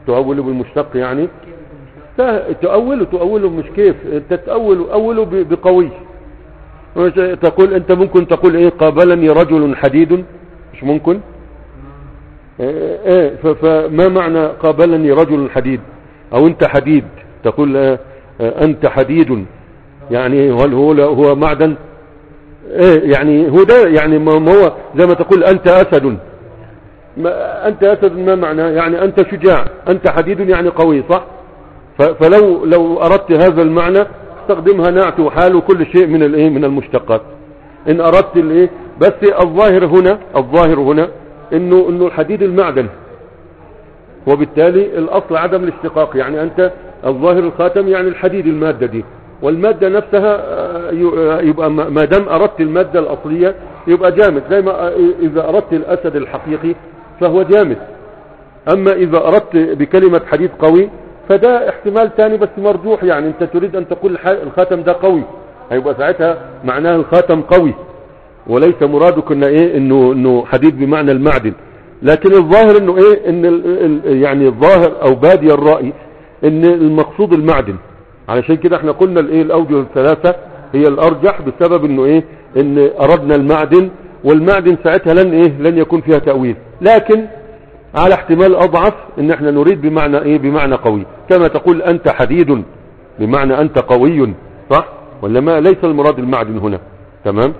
تؤوله بالمشتق يعني كيف يكون مشتق؟ تؤوله تؤوله مش كيف انت تؤوله أوله ب- بقوي. تقول انت ممكن تقول ايه قابلني رجل حديد، مش ممكن ايه, إيه ف- فما معنى قابلني رجل حديد او انت حديد، تقول اه اه انت حديد، يعني هل هو هو معدن ايه يعني هو ده يعني ما ما هو زي ما تقول انت اسد، ما انت اسد ما معنى يعني انت شجاع، انت حديد يعني قوي صح. ف- فلو لو اردت هذا المعنى استخدمها نعت وحال وكل شيء من الايه من المشتقات. ان اردت الايه بس الظاهر هنا الظاهر هنا انه انه الحديد المعدن، وبالتالي الاصل عدم الاشتقاق، يعني انت الظاهر الخاتم يعني الحديد المادة دي، والمادة نفسها آه، ي- يبقى ما ما دام اردت المادة الاصلية يبقى جامد، زي ما آه، اذا اردت الاسد الحقيقي فهو جامد. اما اذا اردت بكلمة حديد قوي فده احتمال تاني بس مرجوح، يعني انت تريد ان تقول الح- الخاتم ده قوي، هيبقى ساعتها معناه الخاتم قوي، وليس مرادك انه ايه انه انه حديد بمعنى المعدن. لكن الظاهر انه ايه ان ال ال يعني الظاهر او بادي الرأي ان المقصود المعدن، علشان كده احنا قلنا الايه الاوجه الثلاثة هي الارجح بسبب انه ايه ان اردنا المعدن، والمعدن ساعتها لن ايه لن يكون فيها تأويل، لكن على احتمال اضعف ان احنا نريد بمعنى ايه بمعنى قوي، كما تقول انت حديد بمعنى انت قوي صح، ولا ما ليس المراد المعدن هنا. تمام.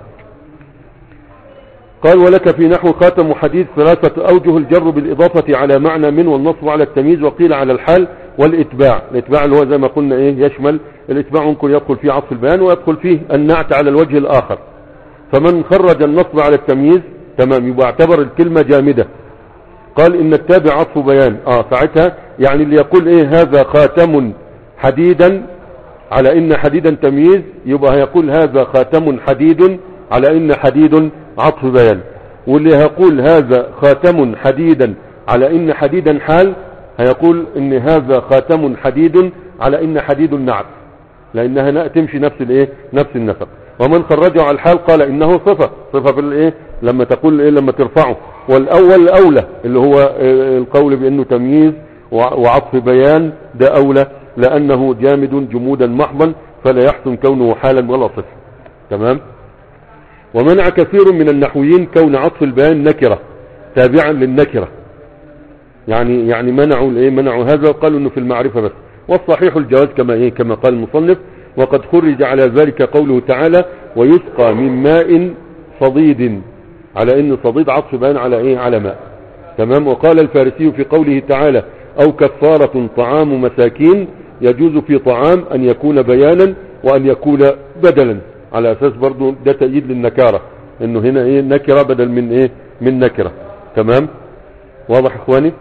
قال ولك في نحو خاتم حديد ثلاثة اوجه، الجر بالاضافة على معنى من، والنصب على التمييز، وقيل على الحال والاتباع. الاتباع اللي هو زي ما قلنا ايه يشمل الاتباع ممكن يدخل فيه عطف البيان ويدخل فيه النعت على الوجه الاخر. فمن خرج النصب على التمييز تمام يبقى اعتبر الكلمة جامدة. قال ان التابع عطف بيان اه ساعتها يعني اللي يقول ايه هذا خاتم حديدا على ان حديدا تمييز يبقى هيقول هذا خاتم حديد على ان حديد عطف بيان، واللي هيقول هذا خاتم حديدا على ان حديدا حال هيقول ان هذا خاتم حديد على ان حديد نعت، لانها تمشي نفس الايه نفس النسق. ومن خرجه على الحال قال انه صفة صفة في الايه لما تقول ايه لما ترفعه، والاول اولى اللي هو القول بانه تمييز وعطف بيان ده اولى لانه جامد جمودا محضا فلا يحسن كونه حالا ولا صفة. تمام. ومنع كثير من النحويين كون عطف البيان نكرة تابعا للنكرة، يعني يعني منعوا الايه منعوا هذا وقالوا انه في المعرفة بس، والصحيح الجواز كما ايه كما قال المصنف. وقد خرج على ذلك قوله تعالى ويسقى من ماء صديد، على ان صديد عطف بيان على ايه على ماء. تمام. وقال الفارسي في قوله تعالى او كفارة طعام مساكين، يجوز في طعام ان يكون بيانا وان يكون بدلا، على اساس برضو ده تأييد للنكارة، انه هنا ايه نكرة بدل من ايه من نكرة. تمام. واضح اخواني.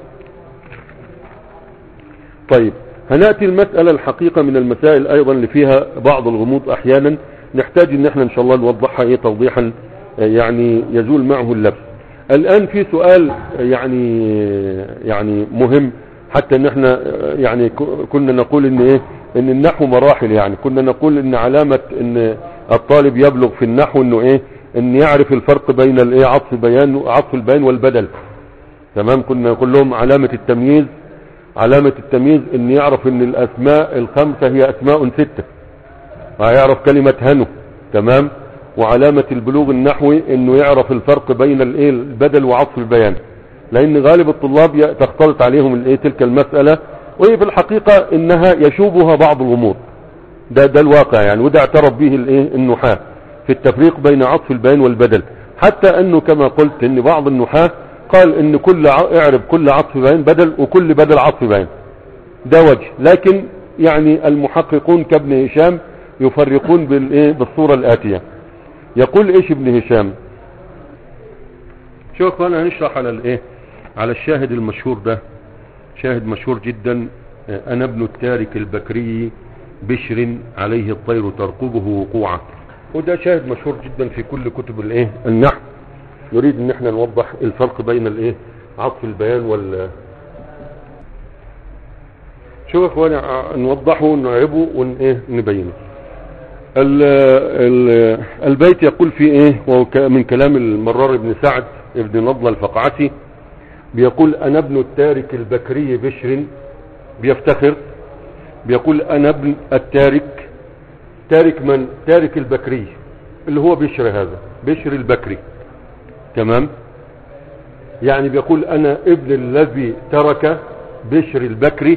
طيب هنأتي المسألة الحقيقة من المسائل ايضا اللي فيها بعض الغموض احيانا نحتاج ان احنا ان شاء الله نوضحها ايه توضيحا يعني يزول معه اللبس. الان في سؤال يعني يعني مهم، حتى ان احنا يعني كنا نقول ان ايه ان النحو مراحل، يعني كنا نقول ان علامة ان الطالب يبلغ في النحو انه ايه ان يعرف الفرق بين الايه عطف بيان عطف البيان والبدل. تمام. كنا نقول لهم علامة التمييز علامة التمييز ان يعرف ان الاسماء الخمسة هي اسماء ستة، ويعرف كلمة هنو. تمام. وعلامة البلوغ النحوي انه يعرف الفرق بين الايه البدل وعطف البيان، لان غالب الطلاب تختلط عليهم الايه تلك المسألة، وهي في الحقيقة انها يشوبها بعض الغموض، ده ده الواقع يعني، وده اعترف به الايه النحاة في التفريق بين عطف البيان والبدل، حتى انه كما قلت ان بعض النحاة قال ان كل اعرب كل عطف بيان بدل وكل بدل عطف بيان، ده وجه. لكن يعني المحققون كابن هشام يفرقون بالايه بالصورة الاتية. يقول ايش ابن هشام؟ شوف انا هنشرح على الايه على الشاهد المشهور ده، شاهد مشهور جدا، انا ابن التارك البكري بشر عليه الطير ترقبه وقوعا، وده شاهد مشهور جدا في كل كتب الايه النحو. يريد ان احنا نوضح الفرق بين الايه عطف البيان وال شوف يا اخواني نوضحه ونعيبه ونبينه. ال... ال... البيت يقول في ايه وهو من كلام المرار بن سعد ابن نضلة الفقعسي، بيقول انا ابن التارك البكري بشر بيفتخر بيقول انا ابن التارك. تارك من؟ تارك البكري اللي هو بشر، هذا بشر البكري. تمام؟ يعني بيقول انا ابن الذي ترك بشر البكري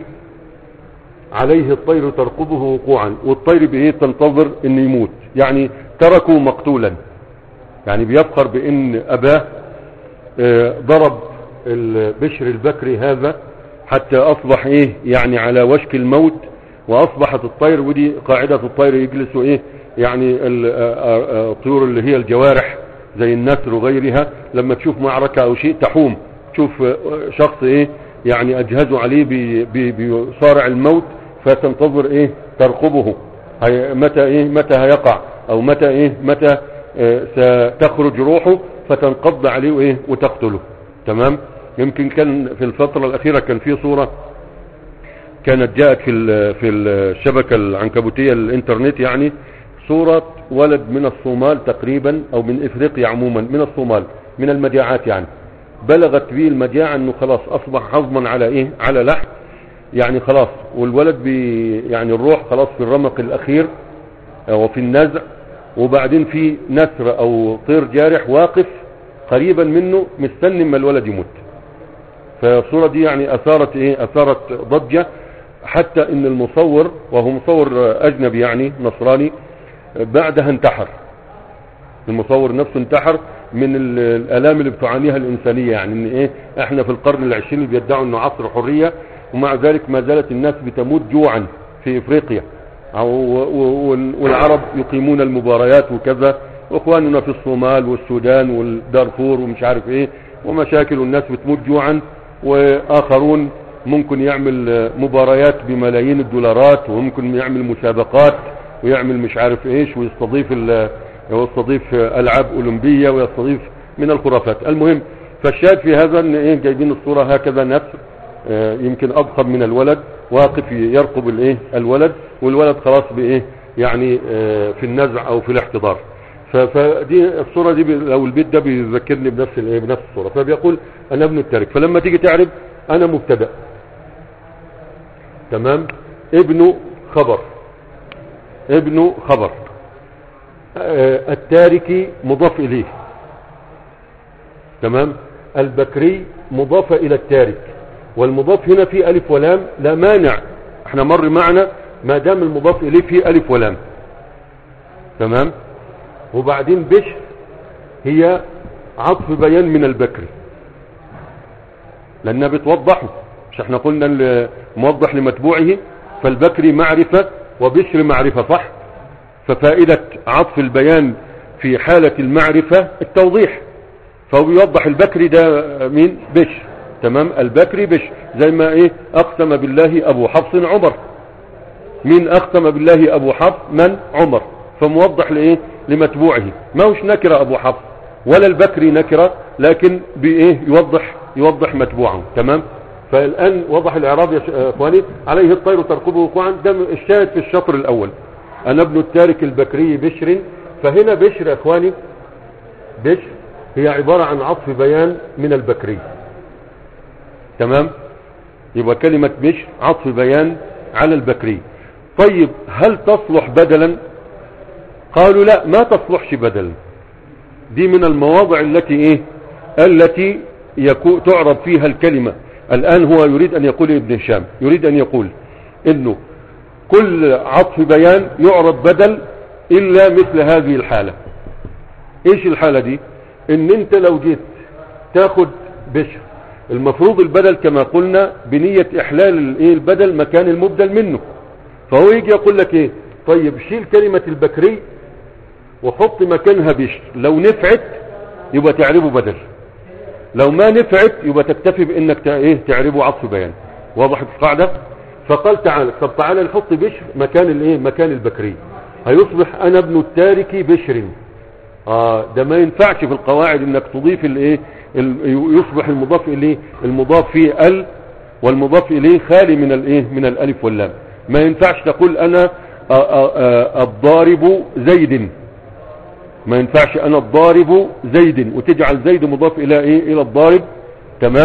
عليه الطير ترقبه وقوعا، والطير بايه؟ تنتظر ان يموت، يعني تركه مقتولا. يعني بيفخر بان اباه اه ضرب بشر البكري هذا حتى اصبح ايه يعني على وشك الموت، واصبحت الطير، ودي قاعدة الطير يجلسوا ايه يعني الطيور اللي هي الجوارح زي النسر وغيرها، لما تشوف معركة او شيء تحوم، تشوف شخص ايه يعني اجهزوا عليه بيصارع الموت، فتنتظر ايه؟ ترقبه متى ايه متى هيقع، او متى ايه متى اه ستخرج روحه، فتنقض عليه ايه وتقتله. تمام؟ يمكن كان في الفترة الاخيرة كان في صورة كانت جاءت في في الشبكة العنكبوتية الانترنت، يعني صورة ولد من الصومال تقريبا او من افريقيا عموما، من الصومال، من المجاعات، يعني بلغت به المجاعة انه خلاص اصبح هضما على ايه على لحم، يعني خلاص، والولد بي يعني الروح خلاص في الرمق الاخير وفي النزع، وبعدين في نسر او طير جارح واقف قريبا منه مستني ما الولد يموت. فالصورة دي يعني اثارت ايه اثارت ضجة، حتى ان المصور، وهو مصور اجنبي يعني نصراني، بعدها انتحر. المصور نفسه انتحر من الالام اللي بتعانيها الانسانية، يعني ان ايه احنا في القرن العشرين بيدعوا انه عصر حرية، ومع ذلك ما زالت الناس بتموت جوعا في افريقيا، والعرب يقيمون المباريات وكذا، واخواننا في الصومال والسودان والدارفور ومش عارف ايه ومشاكل، والناس بتموت جوعا، واخرون ممكن يعمل مباريات بملايين الدولارات، وممكن يعمل مسابقات ويعمل مش عارف ايش، ويستضيف ويستضيف العاب اولمبية، ويستضيف من الخرافات. المهم، فالشاهد في هذا ان ايه جايبين الصورة هكذا، نسر اه يمكن اضخم من الولد واقف يرقب الايه الولد، والولد خلاص بايه يعني اه في النزع او في الاحتضار. فدي الصورة دي او البيت ده بيذكرني بنفس الايه بنفس الصورة. فبيقول انا ابن التارك. فلما تيجي تعرف انا مبتدأ، تمام، ابن خبر، ابن خبر، اه التاركي مضاف اليه، تمام، البكري مضاف الى التارك، والمضاف هنا فيه الف ولام، لا مانع، احنا مر معنا ما دام المضاف اليه فيه الف ولام، تمام. وبعدين بشر هي عطف بيان من البكري، لانها بتوضحه، مش احنا قلنا الموضح لمتبوعه، فالبكري معرفة وبشر معرفة، صح؟ ففائدة عطف البيان في حالة المعرفة التوضيح، فهو بيوضح البكري ده مين؟ بشر، تمام، البكري بشر، زي ما ايه اقسم بالله ابو حفص عمر. مين اقسم بالله ابو حفص؟ من؟ عمر. فموضح لايه؟ لمتبوعه، ما هوش نكرة ابو حفص ولا البكري نكرة، لكن بايه يوضح يوضح متبوعه، تمام. فالان وضح الاعراب يا اخواني. عليه الطير ترقبه وقوعا، ده الشاهد في الشطر الاول، انا ابن التارك البكري بشر. فهنا بشر يا اخواني، بشر هي عبارة عن عطف بيان من البكري، تمام. يبقى كلمة بشر عطف بيان على البكري. طيب هل تصلح بدلا؟ قالوا لا، ما تصلحش بدلا، دي من المواضع التي ايه التي يكو تعرض فيها الكلمة. الان هو يريد ان يقول ابن هشام، يريد ان يقول انه كل عطف بيان يعرض بدل الا مثل هذه الحالة. ايش الحالة دي؟ ان انت لو جيت تاخد بشر، المفروض البدل كما قلنا بنية احلال الايه البدل مكان المبدل منه، فهو يجي يقول لك ايه، طيب شيل كلمة البكري وحط مكانها بشر، لو نفعت يبقى تعربه بدل، لو ما نفعت يبقى تكتفي بانك ايه تعربه عطف بيان. واضح القاعدة؟ فقال تعالى، طب تعالى نحط بشر مكان الايه مكان البكري، هيصبح انا ابن التارك بشر. اه ده ما ينفعش في القواعد انك تضيف الايه، يصبح المضاف اليه المضاف فيه ال، والمضاف اليه خالي من الايه من الالف واللام. ما ينفعش تقول انا الضارب زيد، ما ينفعش انا الضارب زيد وتجعل زيد مضاف الى ايه الى الضارب، تمام.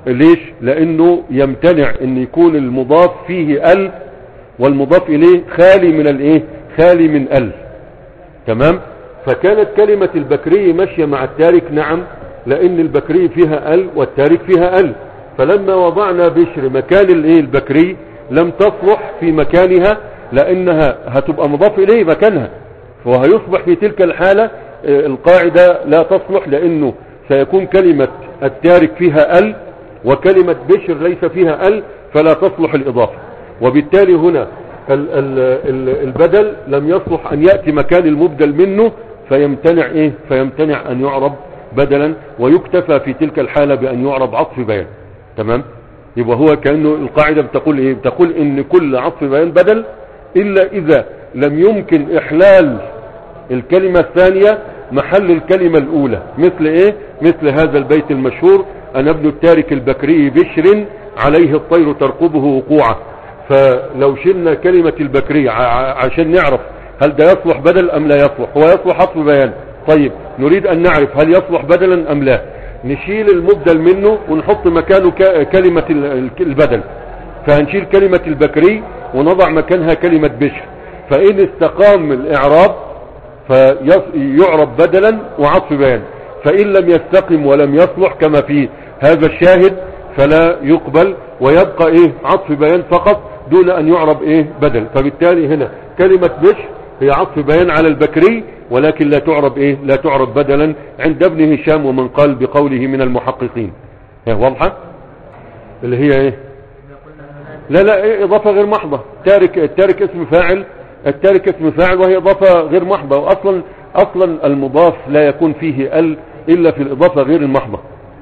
ليش؟ لانه يمتنع ان يكون المضاف فيه ال والمضاف اليه خالي من الايه؟ خالي من ال. تمام. فكانت كلمة البكري ماشية مع التارك، نعم، لان البكري فيها ال والتارك فيها ال. فلما وضعنا بشر مكان الايه؟ البكري، لم تصلح في مكانها لانها هتبقى مضاف اليه مكانها، وهيصبح في تلك الحالة القاعدة لا تصلح، لانه سيكون كلمة التارك فيها ال وكلمة بشر ليس فيها ال، فلا تصلح الاضافة. وبالتالي هنا ال ال ال البدل لم يصلح ان يأتي مكان المبدل منه، فيمتنع ايه؟ فيمتنع ان يعرب بدلا، ويكتفى في تلك الحالة بان يعرب عطف بيان. تمام. يبقى هو كأنه القاعدة بتقول ايه؟ بتقول ان كل عطف بيان بدل الا اذا لم يمكن احلال الكلمة الثانية محل الكلمة الاولى. مثل ايه؟ مثل هذا البيت المشهور: انا ابن التارك البكري بشر عليه الطير ترقبه وقوعا. فلو شلنا كلمة البكري عشان نعرف هل ده يصلح بدل ام لا يصلح. هو يصلح عطف بيان. طيب نريد ان نعرف هل يصلح بدلا ام لا. نشيل المبدل منه ونحط مكانه كلمة البدل، فهنشيل كلمة البكري ونضع مكانها كلمة بشر. فإن استقام الإعراب فيعرب بدلا وعطف بيان، فإن لم يستقم ولم يصلح كما في هذا الشاهد فلا يقبل، ويبقى إيه؟ عطف بيان فقط دون أن يعرب إيه؟ بدل. فبالتالي هنا كلمة بشر هي عطف بيان على البكري، ولكن لا تعرب ايه؟ لا تعرب بدلا عند ابن هشام ومن قال بقوله من المحققين. هي واضحة اللي هي ايه؟ لا لا إيه؟ اضافة غير محضة. تارك التارك اسم فاعل، التارك اسم فاعل وهي اضافة غير محضة. واصلا اصلا المضاف لا يكون فيه ال الا في الاضافة غير المحضة.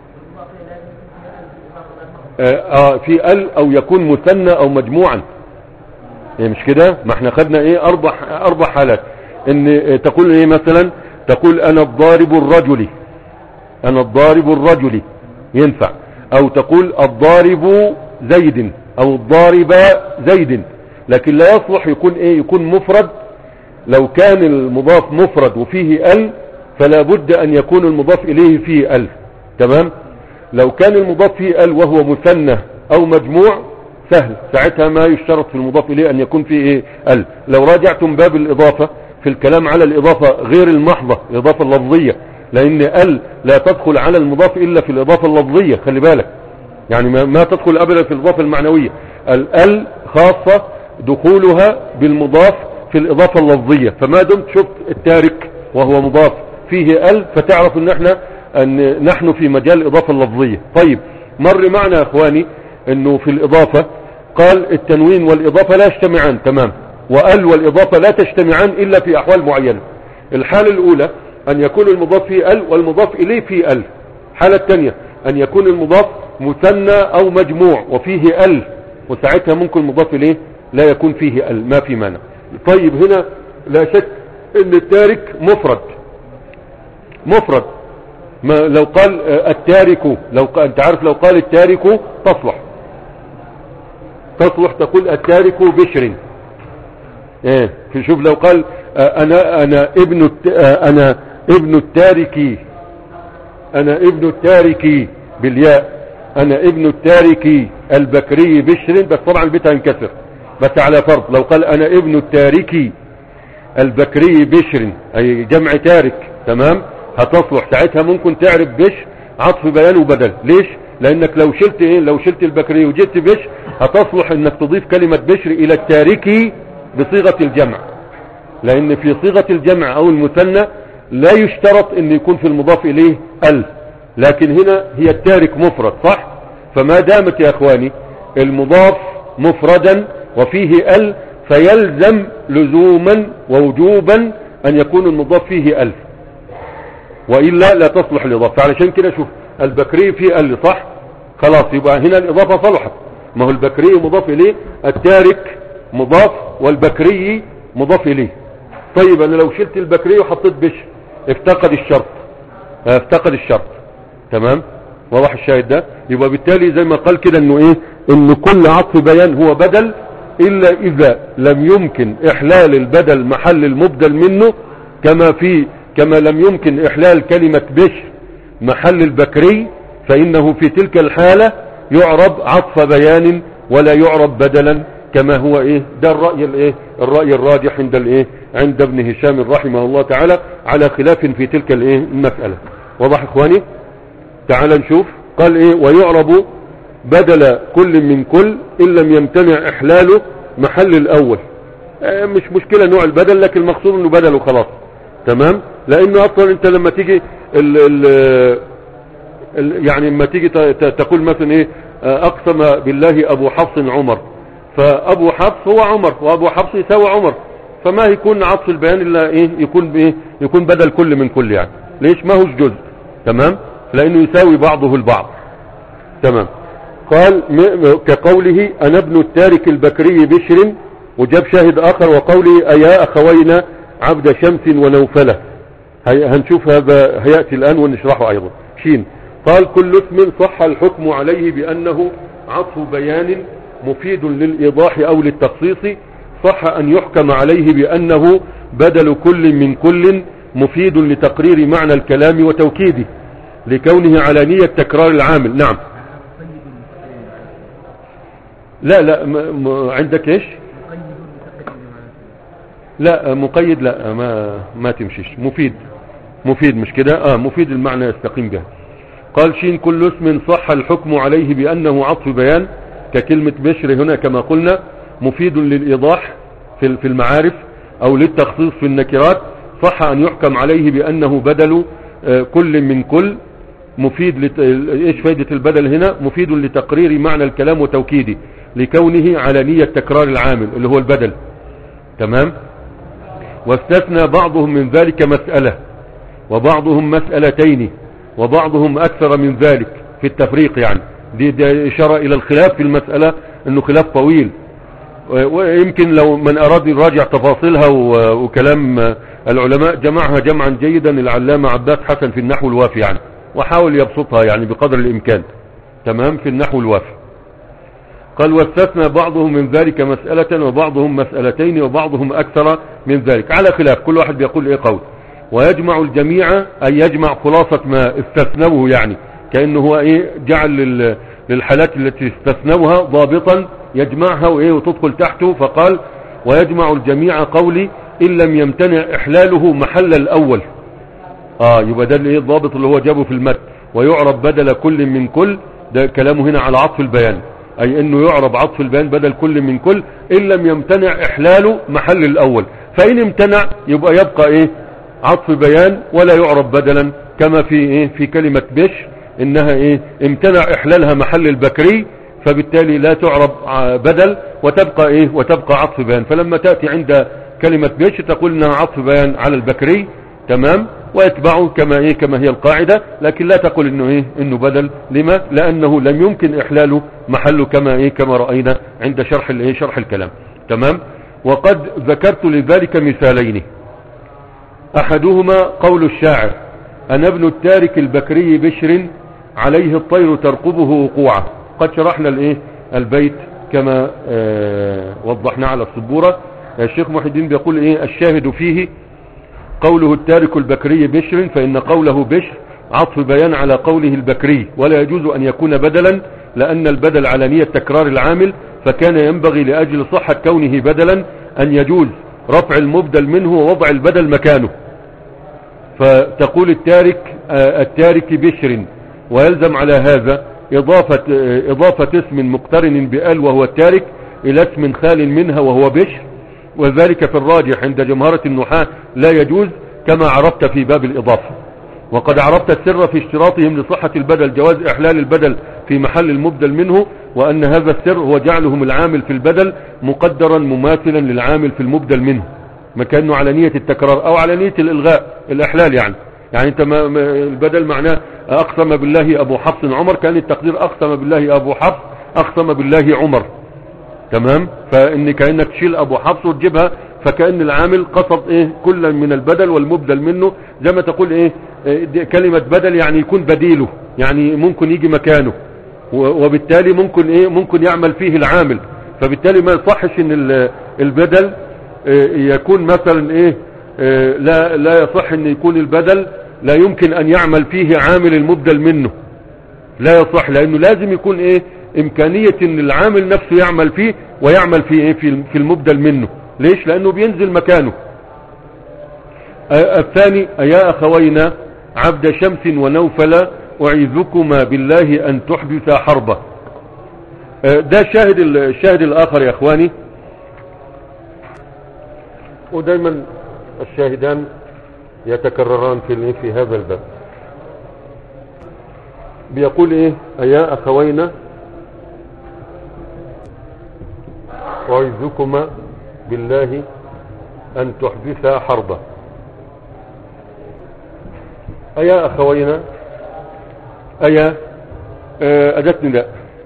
آه, اه في ال او يكون مثنى او مجموعا. إيه مش كده؟ ما احنا خدنا ايه؟ اربع اربع حالات. ان تقول ايه مثلا؟ تقول انا الضارب الرجل، انا الضارب الرجل ينفع. او تقول الضارب زيد او الضارب زيد، لكن لا يصلح يكون ايه؟ يكون مفرد. لو كان المضاف مفرد وفيه ال فلا بد ان يكون المضاف اليه فيه ال. تمام. لو كان المضاف فيه ال وهو مثنى او مجموع سهل، ساعتها ما يشترط في المضاف اليه ان يكون فيه ايه؟ ال. لو راجعتم باب الاضافة في الكلام على الاضافة غير المحضة، الاضافة اللفظية، لان ال لا تدخل على المضاف الا في الاضافة اللفظية، خلي بالك، يعني ما تدخل ابدا في الاضافة المعنوية. ال خاصة دخولها بالمضاف في الاضافة اللفظية. فما دمت شفت التارك وهو مضاف فيه ال فتعرف ان احنا ان نحن في مجال الاضافة اللفظية. طيب مر معنا يا اخواني انه في الاضافة قال التنوين والاضافة لا يجتمعان. تمام. وال والاضافة لا تجتمعان الا في احوال معينة. الحالة الاولى ان يكون المضاف فيه ال والمضاف اليه فيه ال. الحالة الثانية ان يكون المضاف مثنى او مجموع وفيه ال، وساعتها ممكن المضاف اليه لا يكون فيه ال، ما في مانع. طيب هنا لا شك ان التارك مفرد مفرد. ما لو قال التارك، لو قال انت عارف لو قال التارك تصلح تصلح تقول التارك بشر. ايه شوف لو قال انا انا ابن الت... انا ابن التاركي، انا ابن التاركي بالياء، انا ابن التاركي البكري بشر، بس طبعا البيت هينكسر بس على فرض. لو قال انا ابن التاركي البكري بشر اي جمع تارك، تمام، هتصلح ساعتها. ممكن تعرف بشر عطف بيان وبدل. ليش؟ لانك لو شلت ايه؟ لو شلت البكري وجبت بشر هتصلح انك تضيف كلمة بشر الى التاركي بصيغة الجمع، لان في صيغة الجمع او المثنى لا يشترط ان يكون في المضاف اليه ال، لكن هنا هي التارك مفرد صح. فما دامت يا اخواني المضاف مفردا وفيه ال فيلزم لزوما ووجوبا ان يكون المضاف فيه ال، وإلا لا تصلح الإضافة. علشان كده شوف البكري فيه ال صح، خلاص يبقى هنا الإضافة صلحت. ما هو البكري مضاف إليه، التارك مضاف والبكري مضاف إليه. طيب أنا لو شلت البكري وحطيت بشر افتقد الشرط، افتقد الشرط. تمام، واضح الشاهد ده؟ يبقى بالتالي زي ما قال كده انه ايه؟ ان كل عطف بيان هو بدل الا اذا لم يمكن احلال البدل محل المبدل منه، كما في كما لم يمكن احلال كلمة بشر محل البكري، فانه في تلك الحالة يعرب عطف بيان ولا يعرب بدلا كما هو ايه ده الرأي الايه الرأي الراجح عند الايه عند ابن هشام رحمه الله تعالى على خلاف في تلك الايه المسألة. واضح اخواني؟ تعال نشوف. قال ايه ويعرب بدل كل من كل ان لم يمتنع احلاله محل الاول. اه مش مشكلة نوع البدل، لكن المقصود انه بدل وخلاص. تمام. لانه اصلا انت لما تيجي ال ال ال يعني لما تيجي تقول مثلا ايه اقسم بالله ابو حفص عمر، فابو حفص هو عمر وابو حفص يساوي عمر، فما يكون عطف البيان الا ايه يكون بايه يكون بدل كل من كل يعني. ليش؟ ما هوش جزء. تمام. لانه يساوي بعضه البعض. تمام. قال كقوله انا ابن التارك البكري بشر، وجاب شاهد اخر وقوله ايا اخوينا عبد شمس ونوفله. هنشوف هذا هيأتي الان ونشرحه ايضا. شين. قال كل اسم صح الحكم عليه بانه عطف بيان مفيد للايضاح او للتخصيص صح ان يحكم عليه بانه بدل كل من كل مفيد لتقرير معنى الكلام وتوكيده لكونه علانية تكرار العامل. نعم. لا لا م م عندك ايش؟ لا مقيد لا ما ما تمشيش. مفيد مفيد مش كده؟ اه مفيد المعنى يستقيم به. قال شين كل اسم صح الحكم عليه بانه عطف بيان ككلمة بشر هنا كما قلنا مفيد للإيضاح في في المعارف او للتخصيص في النكرات صح ان يحكم عليه بانه بدل كل من كل مفيد لت... ايش فائدة البدل هنا؟ مفيد لتقرير معنى الكلام وتوكيده لكونه علانية تكرار العامل اللي هو البدل. تمام. واستثنى بعضهم من ذلك مسألة وبعضهم مسألتين وبعضهم اكثر من ذلك في التفريق يعني. دي, دي اشارة الى الخلاف في المسألة انه خلاف طويل، ويمكن لو من اراد يراجع تفاصيلها وكلام العلماء جمعها جمعا جيدا العلامة عباس حسن في النحو الوافي يعني، وحاول يبسطها يعني بقدر الامكان. تمام. في النحو الوافي. قال واستثنى بعضهم من ذلك مسألة وبعضهم مسألتين وبعضهم اكثر من ذلك على خلاف، كل واحد بيقول ايه قول. ويجمع الجميع اي يجمع خلاصة ما استثنوه يعني، كأنه هو ايه جعل للحالات التي استثنوها ضابطا يجمعها وايه وتدخل تحته. فقال ويجمع الجميع قولي ان لم يمتنع احلاله محل الاول. اه يبقى ده الايه الضابط اللي هو جابه في المد. ويعرب بدل كل من كل، ده كلامه هنا على عطف البيان، اي انه يعرب عطف البيان بدل كل من كل ان لم يمتنع احلاله محل الاول. فان امتنع يبقى يبقى ايه عطف بيان ولا يعرب بدلا كما في ايه في كلمة بشر انها ايه امتنع احلالها محل البكري، فبالتالي لا تعرب بدل وتبقى ايه وتبقى عطف بيان. فلما تأتي عند كلمة بشر تقول انها عطف بيان على البكري. تمام. ويتبعه كما ايه كما هي القاعدة، لكن لا تقول انه ايه انه بدل. لما؟ لانه لم يمكن احلاله محله كما ايه كما رأينا عند شرح الايه شرح الكلام. تمام. وقد ذكرت لذلك مثالين. احدهما قول الشاعر انا ابن التارك البكري بشر عليه الطير ترقبه وقوعا. قد شرحنا الايه البيت كما آه وضحنا على السبورة. الشيخ محي الدين بيقول ايه الشاهد فيه قوله التارك البكري بشر، فان قوله بشر عطف بيان على قوله البكري، ولا يجوز ان يكون بدلا لان البدل علانية تكرار العامل، فكان ينبغي لاجل صحة كونه بدلا ان يجوز رفع المبدل منه ووضع البدل مكانه. فتقول التارك آه التارك بشر، ويلزم على هذا إضافة, آه إضافة اسم مقترن بأل وهو التارك إلى اسم خال منها وهو بشر، وذلك في الراجح عند جمهرة النحاة لا يجوز كما عرفت في باب الإضافة. وقد عرفت السر في اشتراطهم لصحة البدل جواز إحلال البدل في محل المبدل منه، وأن هذا السر هو جعلهم العامل في البدل مقدرا مماثلا للعامل في المبدل منه، مكانه على نية التكرار او على نية الالغاء الاحلال يعني. يعني انت ما البدل معناه اقسم بالله ابو حفص عمر، كان التقدير اقسم بالله ابو حفص اقسم بالله عمر. تمام. فان كأنك تشيل ابو حفص وتجيبها، فكأن العامل قصد ايه كل من البدل والمبدل منه، زي ما تقول ايه كلمة بدل يعني يكون بديله، يعني ممكن يجي مكانه، وبالتالي ممكن ايه ممكن يعمل فيه العامل. فبالتالي ما يصحش ان البدل يكون مثلا ايه لا لا يصح ان يكون البدل لا يمكن ان يعمل فيه عامل المبدل منه، لا يصح، لانه لازم يكون ايه امكانية ان العامل نفسه يعمل فيه ويعمل فيه ايه في المبدل منه. ليش؟ لانه بينزل مكانه. الثاني يا اخوينا عبد شمس ونوفل اعيذكما بالله ان تحدث حربه. ده الشاهد الشاهد الاخر يا اخواني، ودايما الشاهدان يتكرران في في هذا الباب. بيقول ايه؟ يا اخوينا اعيذكما بالله ان تحدثا حربه. ايا اخوينا، ايا اداة نداء،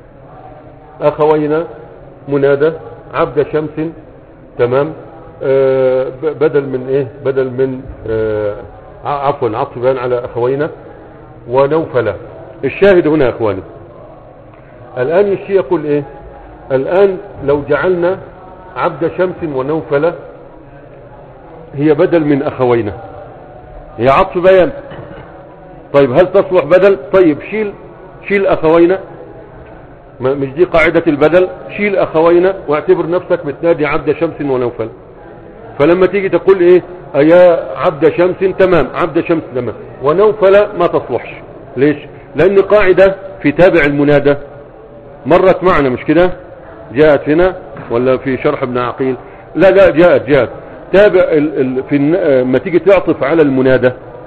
اخوينا منادى، عبد شمس تمام، آه بدل من ايه؟ بدل من آه عفوا عطف بيان على اخوينا، ونوفل. الشاهد هنا يا اخواني الان الشيء يقول ايه؟ الان لو جعلنا عبد شمس ونوفل هي بدل من اخوينا، هي عطف بيان. طيب هل تصلح بدل؟ طيب شيل شيل اخوينا، مش دي قاعدة البدل؟ شيل اخوينا واعتبر نفسك بتنادي عبد شمس ونوفل. فلما تيجي تقول ايه؟ يا عبد شمس، تمام، عبد شمس تمام، ونوفل ما تصلحش. ليش؟ لان قاعدة في تابع المنادى مرت معنا، مش كده؟ جاءت هنا ولا في شرح ابن عقيل؟ لا لا جاءت جاءت تابع ال ال في ما تيجي تعطف على المنادى،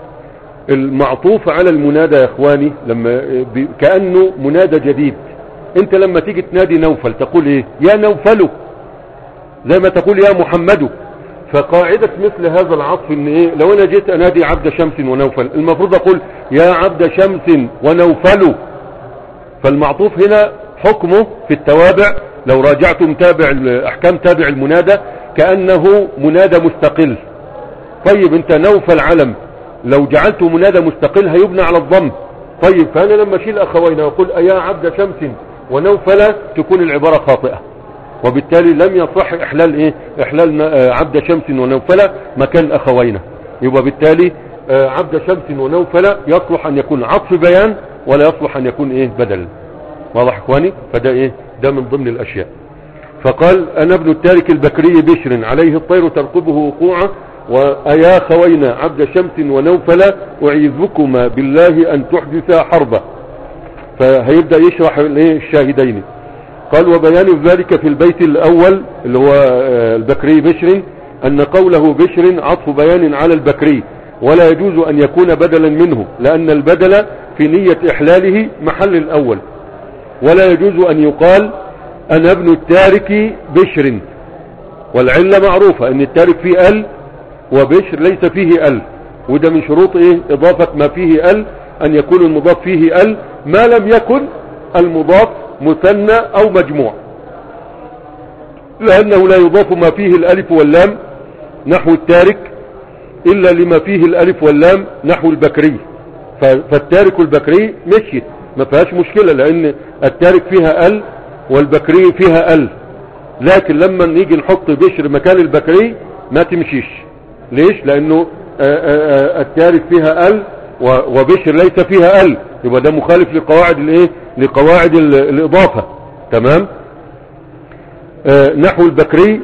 المعطوف على المنادى يا اخواني لما كأنه منادى جديد. انت لما تيجي تنادي نوفل تقول ايه؟ يا نوفل، زي ما تقول يا محمد. فقاعدة مثل هذا العطف ان ايه؟ لو انا جيت انادي عبد شمس ونوفل المفروض اقول يا عبد شمس ونوفل. فالمعطوف هنا حكمه في التوابع لو راجعتم تابع احكام تابع المنادى كأنه منادى مستقل. طيب انت نوفل علم، لو جعلته منادى مستقل هيبنى على الضم. طيب فانا لما اشيل اخوينا واقول يا عبد شمس ونوفل تكون العبارة خاطئة، وبالتالي لم يصح احلال ايه؟ احلال عبد شمس ونوفل مكان اخوينا. يبقى بالتالي عبد شمس ونوفل يصلح ان يكون عطف بيان ولا يصلح ان يكون ايه؟ بدل. واضح اخواني؟ فده ايه؟ ده من ضمن الاشياء. فقال انا ابن التارك البكري بشر عليه الطير ترقبه وقوعا، وأيا خوينا عبد شمس ونوفل أعيذكما بالله أن تحدثا حربة. فهيبدأ يشرح الشاهدين. قال وبيان ذلك في البيت الأول اللي هو البكري بشر أن قوله بشر عطف بيان على البكري، ولا يجوز أن يكون بدلا منه لأن البدل في نية إحلاله محل الأول. ولا يجوز أن يقال أنا ابن التارك بشر، والعلة معروفة أن التارك فيه ال وبشر ليس فيه ال، وده من شروط ايه؟ اضافة ما فيه ال ان يكون المضاف فيه ال ما لم يكن المضاف مثنى او مجموع، لانه لا يضاف ما فيه الالف واللام نحو التارك الا لما فيه الالف واللام نحو البكري. فالتارك والبكري مشيت ما فيهاش مشكلة لان التارك فيها ال والبكري فيها ال، لكن لما نيجي نحط بشر مكان البكري ما تمشيش. ليش؟ لانه التارك فيها ال وبشر ليس فيها ال، يبقى ده مخالف لقواعد الايه؟ لقواعد الاضافة. تمام. نحو البكري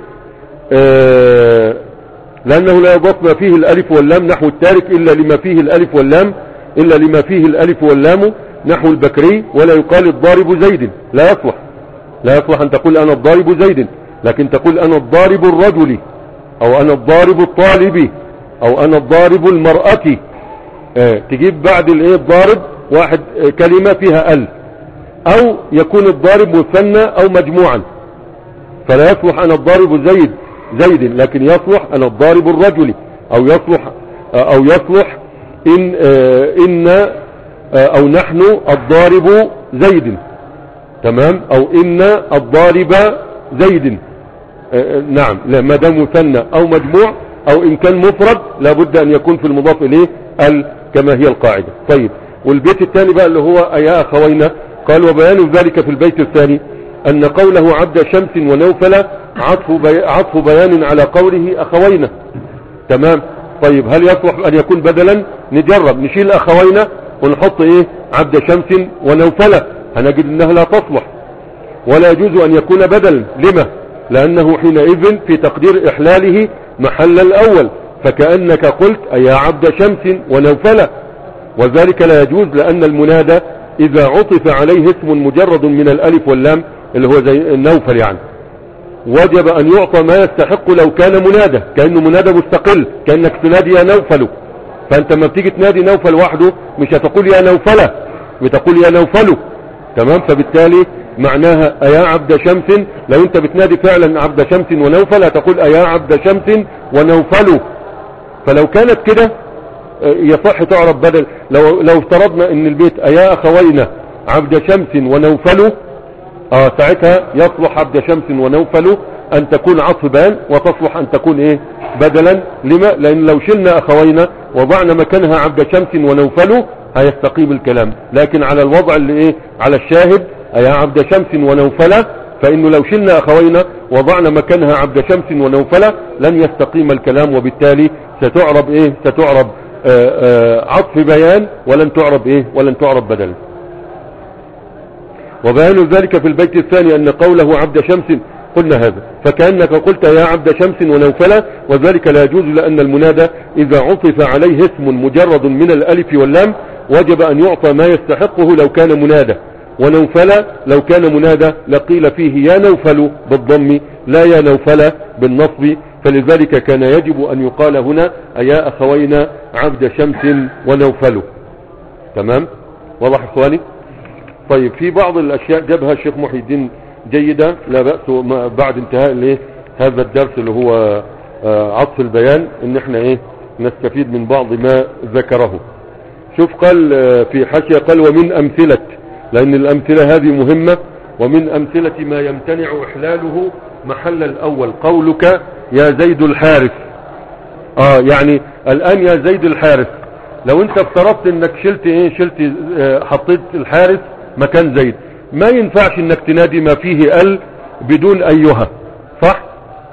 لانه لا يضاف ما فيه الالف واللام نحو التارك الا لما فيه الالف واللام الا لما فيه الالف واللام نحو البكري. ولا يقال الضارب زيد، لا يصلح لا يصلح ان تقول انا الضارب زيد، لكن تقول انا الضارب الرجل، او انا الضارب الطالب، او انا الضارب المرأة. اه تجيب بعد الايه الضارب واحد اه كلمة فيها ال، او يكون الضارب مثنى او مجموعا. فلا يصلح انا الضارب زيد زيد، لكن يصلح انا الضارب الرجل، او يصلح اه او يصلح ان اه ان اه او نحن الضارب زيد. تمام. او ان الضارب زيد. نعم، ما دام مثنى او مجموع او ان كان مفرد لابد ان يكون في المضاف اليه ال كما هي القاعدة. طيب والبيت الثاني بقى اللي هو ايا اخوينا، قال وبيان ذلك في البيت الثاني ان قوله عبد شمس ونوفل عطف, بي... عطف بيان على قوله اخوينا. تمام. طيب هل يصلح ان يكون بدلا؟ نجرب نشيل اخوينا ونحط ايه؟ عبد شمس ونوفل، هنجد انها لا تصلح. ولا يجوز أن يكون بدلا. لما؟ لأنه حينئذ في تقدير إحلاله محل الأول، فكأنك قلت يا عبد شمس ونوفل، وذلك لا يجوز، لأن المنادى إذا عطف عليه اسم مجرد من الألف واللام اللي هو زي النوفل يعني، وجب أن يعطى ما يستحق لو كان منادى، كأنه منادى مستقل، كأنك تنادي يا نوفل. فأنت ما بتيجي تنادي نوفل وحده مش هتقول يا نوفل، بتقول يا نوفل. تمام؟ فبالتالي معناها أيا عبد شمس، لو انت بتنادي فعلا عبد شمس ونوفل هتقول أيا عبد شمس ونوفل. فلو كانت كده يصح تعرف بدل. لو لو افترضنا ان البيت أيا أخوينا عبد شمس ونوفل، اه ساعتها يصلح عبد شمس ونوفل ان تكون عطف بيان، وتصلح ان تكون ايه بدلا. لما؟ لان لو شلنا اخوينا وضعنا مكانها عبد شمس ونوفل هيستقيم الكلام، لكن على الوضع اللي ايه على الشاهد ايا عبد شمس ونوفل، فانه لو شلنا اخوينا وضعنا مكانها عبد شمس ونوفل لن يستقيم الكلام، وبالتالي ستعرب ايه ستعرب آآ آآ عطف بيان ولن تعرب ايه ولن تعرب بدلا. وبيان ذلك في البيت الثاني أن قوله عبد شمس قلنا هذا، فكأنك قلت يا عبد شمس ونوفل، وذلك لا يجوز، لأن المنادى إذا عطف عليه اسم مجرد من الألف واللام وجب أن يعطى ما يستحقه لو كان منادى، ونوفل لو كان منادى لقيل فيه يا نوفل بالضم لا يا نوفل بالنصب، فلذلك كان يجب أن يقال هنا أيا أخوينا عبد شمس ونوفل. تمام؟ واضح إخواني؟ طيب، في بعض الاشياء جابها الشيخ محي الدين جيدة لا بأس بعد انتهاء الايه هذا الدرس اللي هو عطف البيان ان احنا ايه نستفيد من بعض ما ذكره. شوف قال في حاشية قال ومن امثلة، لان الامثلة هذه مهمة، ومن امثلة ما يمتنع احلاله محل الاول قولك يا زيد الحارث. اه يعني الان يا زيد الحارث، لو انت افترضت انك شلت ايه شلت اه حطيت الحارث مكان زيد، ما ينفعش انك تنادي ما فيه ال بدون ايها، صح؟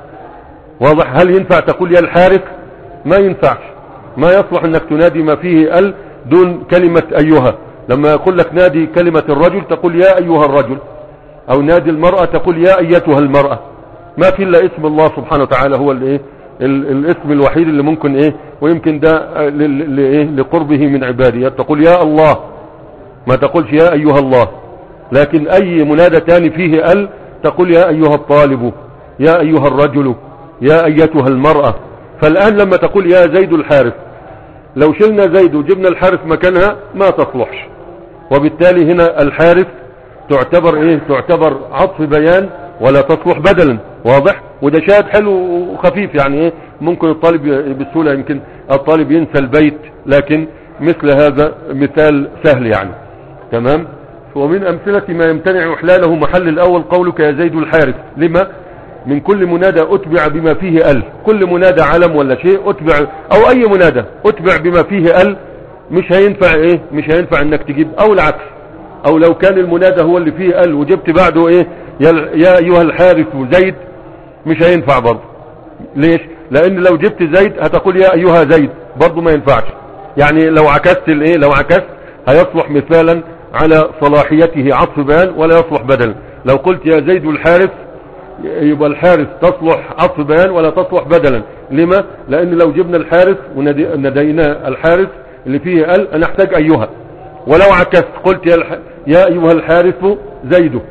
واضح؟ هل ينفع تقول يا الحارث؟ ما ينفعش، ما يصلح انك تنادي ما فيه ال دون كلمة ايها. لما يقول لك نادي كلمة الرجل تقول يا ايها الرجل، او نادي المرأة تقول يا ايتها المرأة. ما في الا اسم الله سبحانه وتعالى هو الايه الاسم الوحيد اللي ممكن ايه، ويمكن ده لقربه من عباده، تقول يا الله، ما تقولش يا ايها الله. لكن اي منادى تاني فيه ال تقول يا ايها الطالب، يا ايها الرجل، يا ايتها المرأة. فالان لما تقول يا زيد الحارث، لو شلنا زيد وجبنا الحارث مكانها ما تصلحش، وبالتالي هنا الحارث تعتبر ايه تعتبر عطف بيان ولا تصلح بدلا. واضح؟ وده شاهد حلو وخفيف، يعني ايه ممكن الطالب بسهولة، يمكن الطالب ينسى البيت، لكن مثل هذا مثال سهل يعني. تمام؟ ومن امثلة ما يمتنع احلاله محل الاول قولك يا زيد الحارث. لما؟ من كل منادى اتبع بما فيه ال، كل منادى علم ولا شيء اتبع، او اي منادى اتبع بما فيه ال، مش هينفع ايه مش هينفع انك تجيب، او العكس، او لو كان المنادى هو اللي فيه ال وجبت بعده ايه يا, يا ايها الحارث وزيد، مش هينفع برضه. ليش؟ لان لو جبت زيد هتقول يا ايها زيد، برضه ما ينفعش. يعني لو عكست الايه لو عكست هيصلح مثالا على صلاحيته عطف بيان ولا يصلح بدلا. لو قلت يا زيد الحارث يبقى الحارث تصلح عطف بيان ولا تصلح بدلا. لما؟ لان لو جبنا الحارث وندينا الحارث اللي فيه ال انا احتاج ايها، ولو عكست قلت يا, الح... يا ايها الحارث زيد،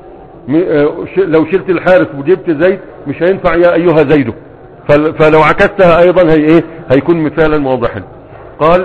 لو شلت الحارث وجبت زيد مش هينفع يا ايها زيد. فلو عكستها ايضا هي ايه هيكون مثالا واضحا. قال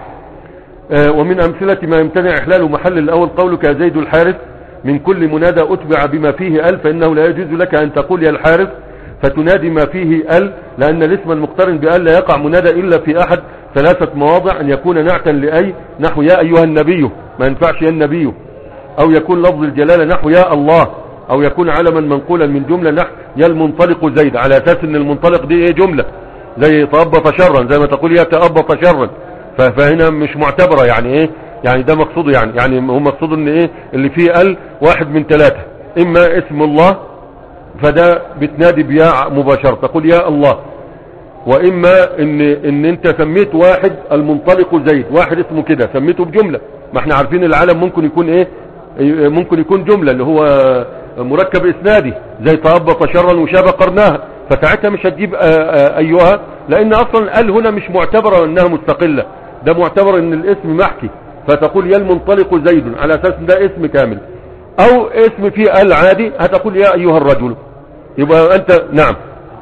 آه ومن امثلة ما يمتنع احلاله محل الاول قولك يا زيد الحارث من كل منادى اتبع بما فيه ال، فانه لا يجوز لك ان تقول يا الحارث فتنادي ما فيه ال، لان الاسم المقترن بال لا يقع منادى الا في احد ثلاثة مواضع، ان يكون نعتا لاي نحو يا ايها النبي، ما ينفعش يا النبي، او يكون لفظ الجلالة نحو يا الله، او يكون علما منقولا من جملة نحو يا المنطلق زيد، على اساس ان المنطلق دي ايه جملة زي تأبط شرا، زي ما تقول يا تأبط شرا، فهنا مش معتبرة. يعني ايه يعني ده مقصوده، يعني يعني هم مقصوده ان ايه اللي فيه ال واحد من ثلاثة، اما اسم الله فده بتنادي بيا مباشرة تقول يا الله، واما ان ان انت سميت واحد المنطلق زيد، واحد اسمه كده سميته بجملة، ما احنا عارفين العالم ممكن يكون ايه ممكن يكون جملة اللي هو مركب اسنادي زي تأبط شرا وشاب قرناها، فساعتها مش هتجيب ايها، لان اصلا ال هنا مش معتبرة انها مستقلة، ده معتبر ان الاسم محكي، فتقول يا المنطلق زيد على اساس ده اسم كامل، او اسم فيه ال عادي هتقول يا ايها الرجل، يبقى انت نعم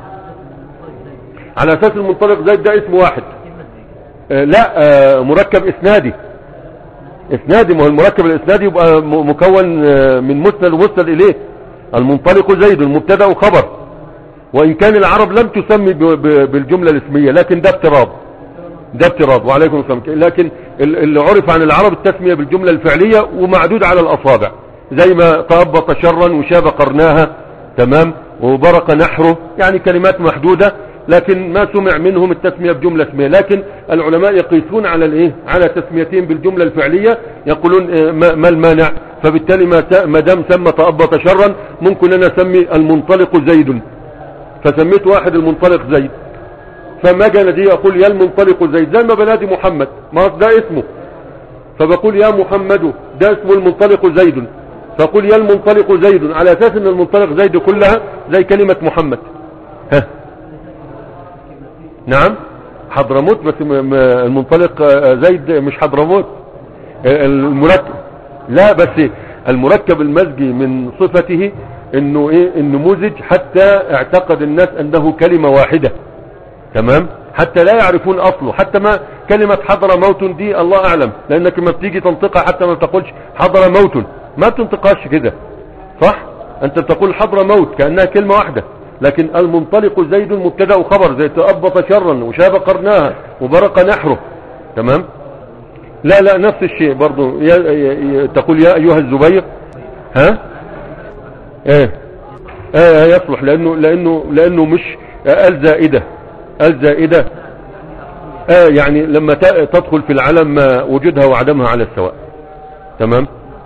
على اساس المنطلق زيد ده اسم واحد. آه لا آه مركب اسنادي، اسنادي، ما هو المركب الاسنادي يبقى مكون آه من مسند ومسند اليه. المنطلق زيد المبتدا وخبر، وان كان العرب لم تسمي بالجملة الاسمية، لكن ده افتراض، ده افتراض. وعليكم السلام. لكن اللي عرف عن العرب التسمية بالجملة الفعلية ومعدود على الاصابع، زي ما تأبط شرا وشاب قرناها، تمام، وبرق نحره، يعني كلمات محدودة، لكن ما سمع منهم التسمية بجملة اسمية. لكن العلماء يقيسون على الايه، على تسميتين بالجملة الفعلية، يقولون ما المانع؟ فبالتالي ما دام سمى تأبط شرا ممكن انا اسمي المنطلق زيد، فسميت واحد المنطلق زيد، فما جاء دي اقول يا المنطلق زيد، زي ما بنادي محمد، ما ده اسمه، فبقول يا محمد، ده اسمه المنطلق زيد، فقل يا المنطلق زيد على اساس ان المنطلق زيد كلها زي كلمة محمد. ها نعم حضرموت، بس المنطلق زيد مش حضرموت المركب، لا بس المركب المزجي من صفته انه ايه، النموذج، حتى اعتقد الناس انه كلمة واحدة، تمام، حتى لا يعرفون اصله، حتى ما كلمة حضر موت دي الله اعلم، لانك ما بتيجي تنطقها حتى ما تقولش حضر موت، ما تنطقهاش كده، صح؟ انت بتقول حضر موت كأنها كلمة واحدة، لكن المنطلق زيد مبتدا وخبر، زي تأبط شرا وشاب قرناها وبرق نحره، تمام. لا لا نفس الشيء برضو، تقول يا ايها الزبير، ها ايه اه يصلح، لانه لانه لانه مش ال زائده، ال زائده اه يعني لما تدخل في العلم وجودها وعدمها على السواء، تمام.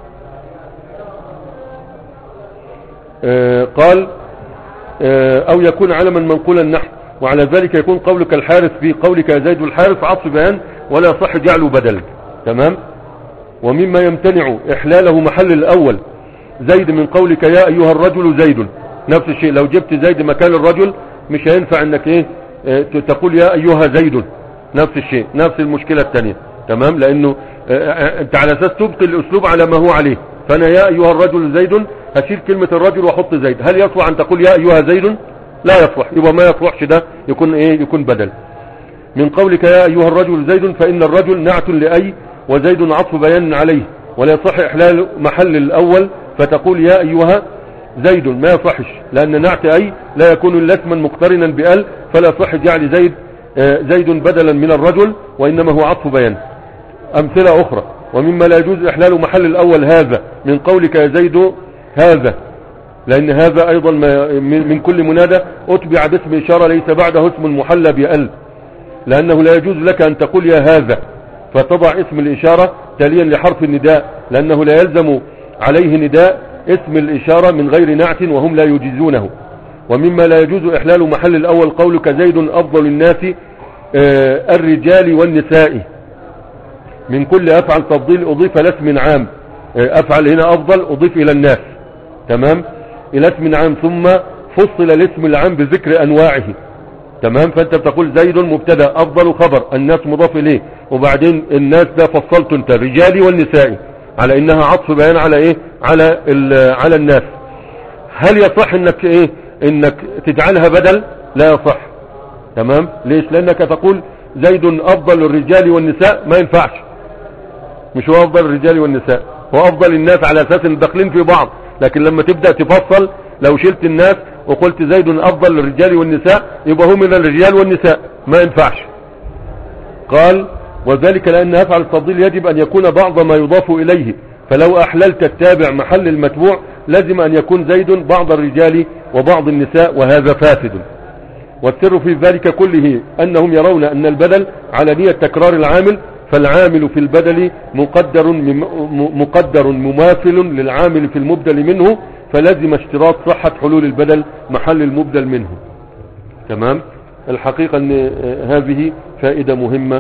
آه قال آه او يكون علما منقولا نحو، وعلى ذلك يكون قولك الحارث في قولك يا زيد الحارث عطف بيان ولا صح جعله بدل، تمام. ومما يمتنع احلاله محل الاول زيد من قولك يا ايها الرجل زيد، نفس الشيء، لو جبت زيد مكان الرجل مش هينفع انك ايه اه تقول يا ايها زيد، نفس الشيء، نفس المشكلة الثانية، تمام، لانه اه انت على اساس تبقي الاسلوب على ما هو عليه، فانا يا ايها الرجل زيد هشيل كلمة الرجل واحط زيد، هل يصلح ان تقول يا ايها زيد؟ لا يصلح، يبقى ما يصلحش ده، يكون ايه، يكون بدل. من قولك يا ايها الرجل زيد فان الرجل نعت لاي، وزيد عطف بيان عليه، ولا يصح احلال محل الاول فتقول يا ايها زيد، ما يصحش، لان نعت اي لا يكون الا اسما مقترنا بال، فلا يصح جعل زيد زيد بدلا من الرجل، وانما هو عطف بيان. امثلة اخرى، ومما لا يجوز احلال محل الاول هذا من قولك يا زيد هذا، لان هذا ايضا من كل منادى اتبع باسم اشارة ليس بعده اسم محلى بال، لانه لا يجوز لك ان تقول يا هذا فتضع اسم الاشارة تاليا لحرف النداء، لانه لا يلزم عليه نداء اسم الاشارة من غير نعت وهم لا يجيزونه. ومما لا يجوز احلال محل الاول قولك زيد افضل الناس آه الرجال والنساء، من كل افعل تفضيل اضيف لاسم عام، آه افعل هنا افضل اضيف الى الناس، تمام، الى اسم عام، ثم فصل الاسم العام بذكر انواعه، تمام. فانت بتقول زيد مبتدا افضل خبر، الناس مضاف اليه، وبعدين الناس ده فصلت انت الرجال والنساء على انها عطف بيان على ايه، على على الناس. هل يصح انك ايه، انك تجعلها بدل؟ لا يصح، تمام. ليش؟ لانك تقول زيد افضل الرجال والنساء، ما ينفعش، مش هو افضل الرجال والنساء، هو افضل الناس على اساس ان داخلين في بعض، لكن لما تبدأ تفصل لو شلت الناس وقلت زيد افضل الرجال والنساء يبقى هو من الرجال والنساء، ما ينفعش. قال وذلك لان افعل التفضيل يجب ان يكون بعض ما يضاف اليه، فلو احللت التابع محل المتبوع لازم ان يكون زيد بعض الرجال وبعض النساء، وهذا فاسد. والسر في ذلك كله انهم يرون ان البدل على نية تكرار العامل، فالعامل في البدل مقدر مقدر مماثل للعامل في المبدل منه، فلازم اشتراط صحة حلول البدل محل المبدل منه، تمام. الحقيقة ان هذه فائدة مهمة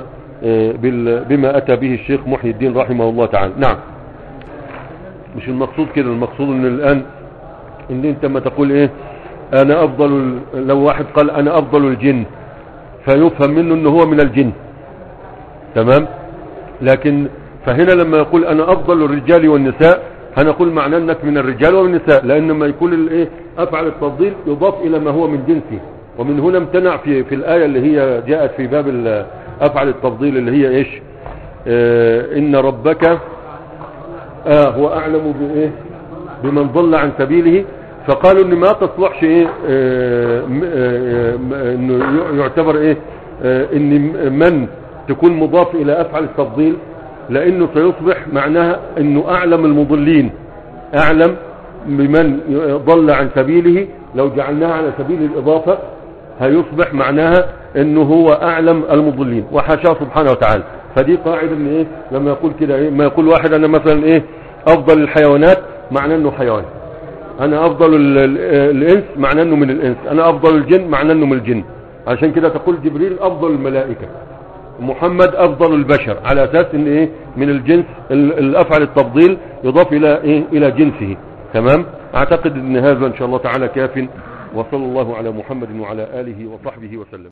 بما اتى به الشيخ محي الدين رحمه الله تعالى. نعم، مش المقصود كده، المقصود ان الان ان انت ما تقول ايه انا افضل، لو واحد قال انا افضل الجن فيفهم منه انه هو من الجن، تمام. لكن فهنا لما يقول انا افضل الرجال والنساء هنقول معناه انك من الرجال والنساء، لان لما يكون الايه افعل التفضيل يضاف الى ما هو من جنسه. ومن هنا امتنع في في الايه اللي هي جاءت في باب افعل التفضيل اللي هي ايش؟ آه ان ربك آه هو اعلم بايه بمن ضل عن سبيله، فقالوا ان ما تصلحش ايه آه آه انه يعتبر ايه آه ان من تكون مضاف الى افعل التفضيل، لانه سيصبح معناها انه اعلم المضلين، اعلم بمن ضل عن سبيله. لو جعلناها على سبيل الاضافة هيصبح معناها انه هو اعلم المضلين، وحاشاه سبحانه وتعالى. فدي قاعدة ان ايه لما يقول كده ايه، ما يقول واحد انا مثلا ايه افضل الحيوانات معناه انه حيوان، انا افضل ال ال الانس معناه انه من الانس، انا افضل الجن معناه انه من الجن. عشان كده تقول جبريل افضل الملائكة، محمد افضل البشر، على اساس ان ايه من الجنس الافعل التفضيل يضاف الى ايه الى جنسه، تمام. اعتقد ان هذا ان شاء الله تعالى كاف، وصلى الله على محمد وعلى اله وصحبه وسلم.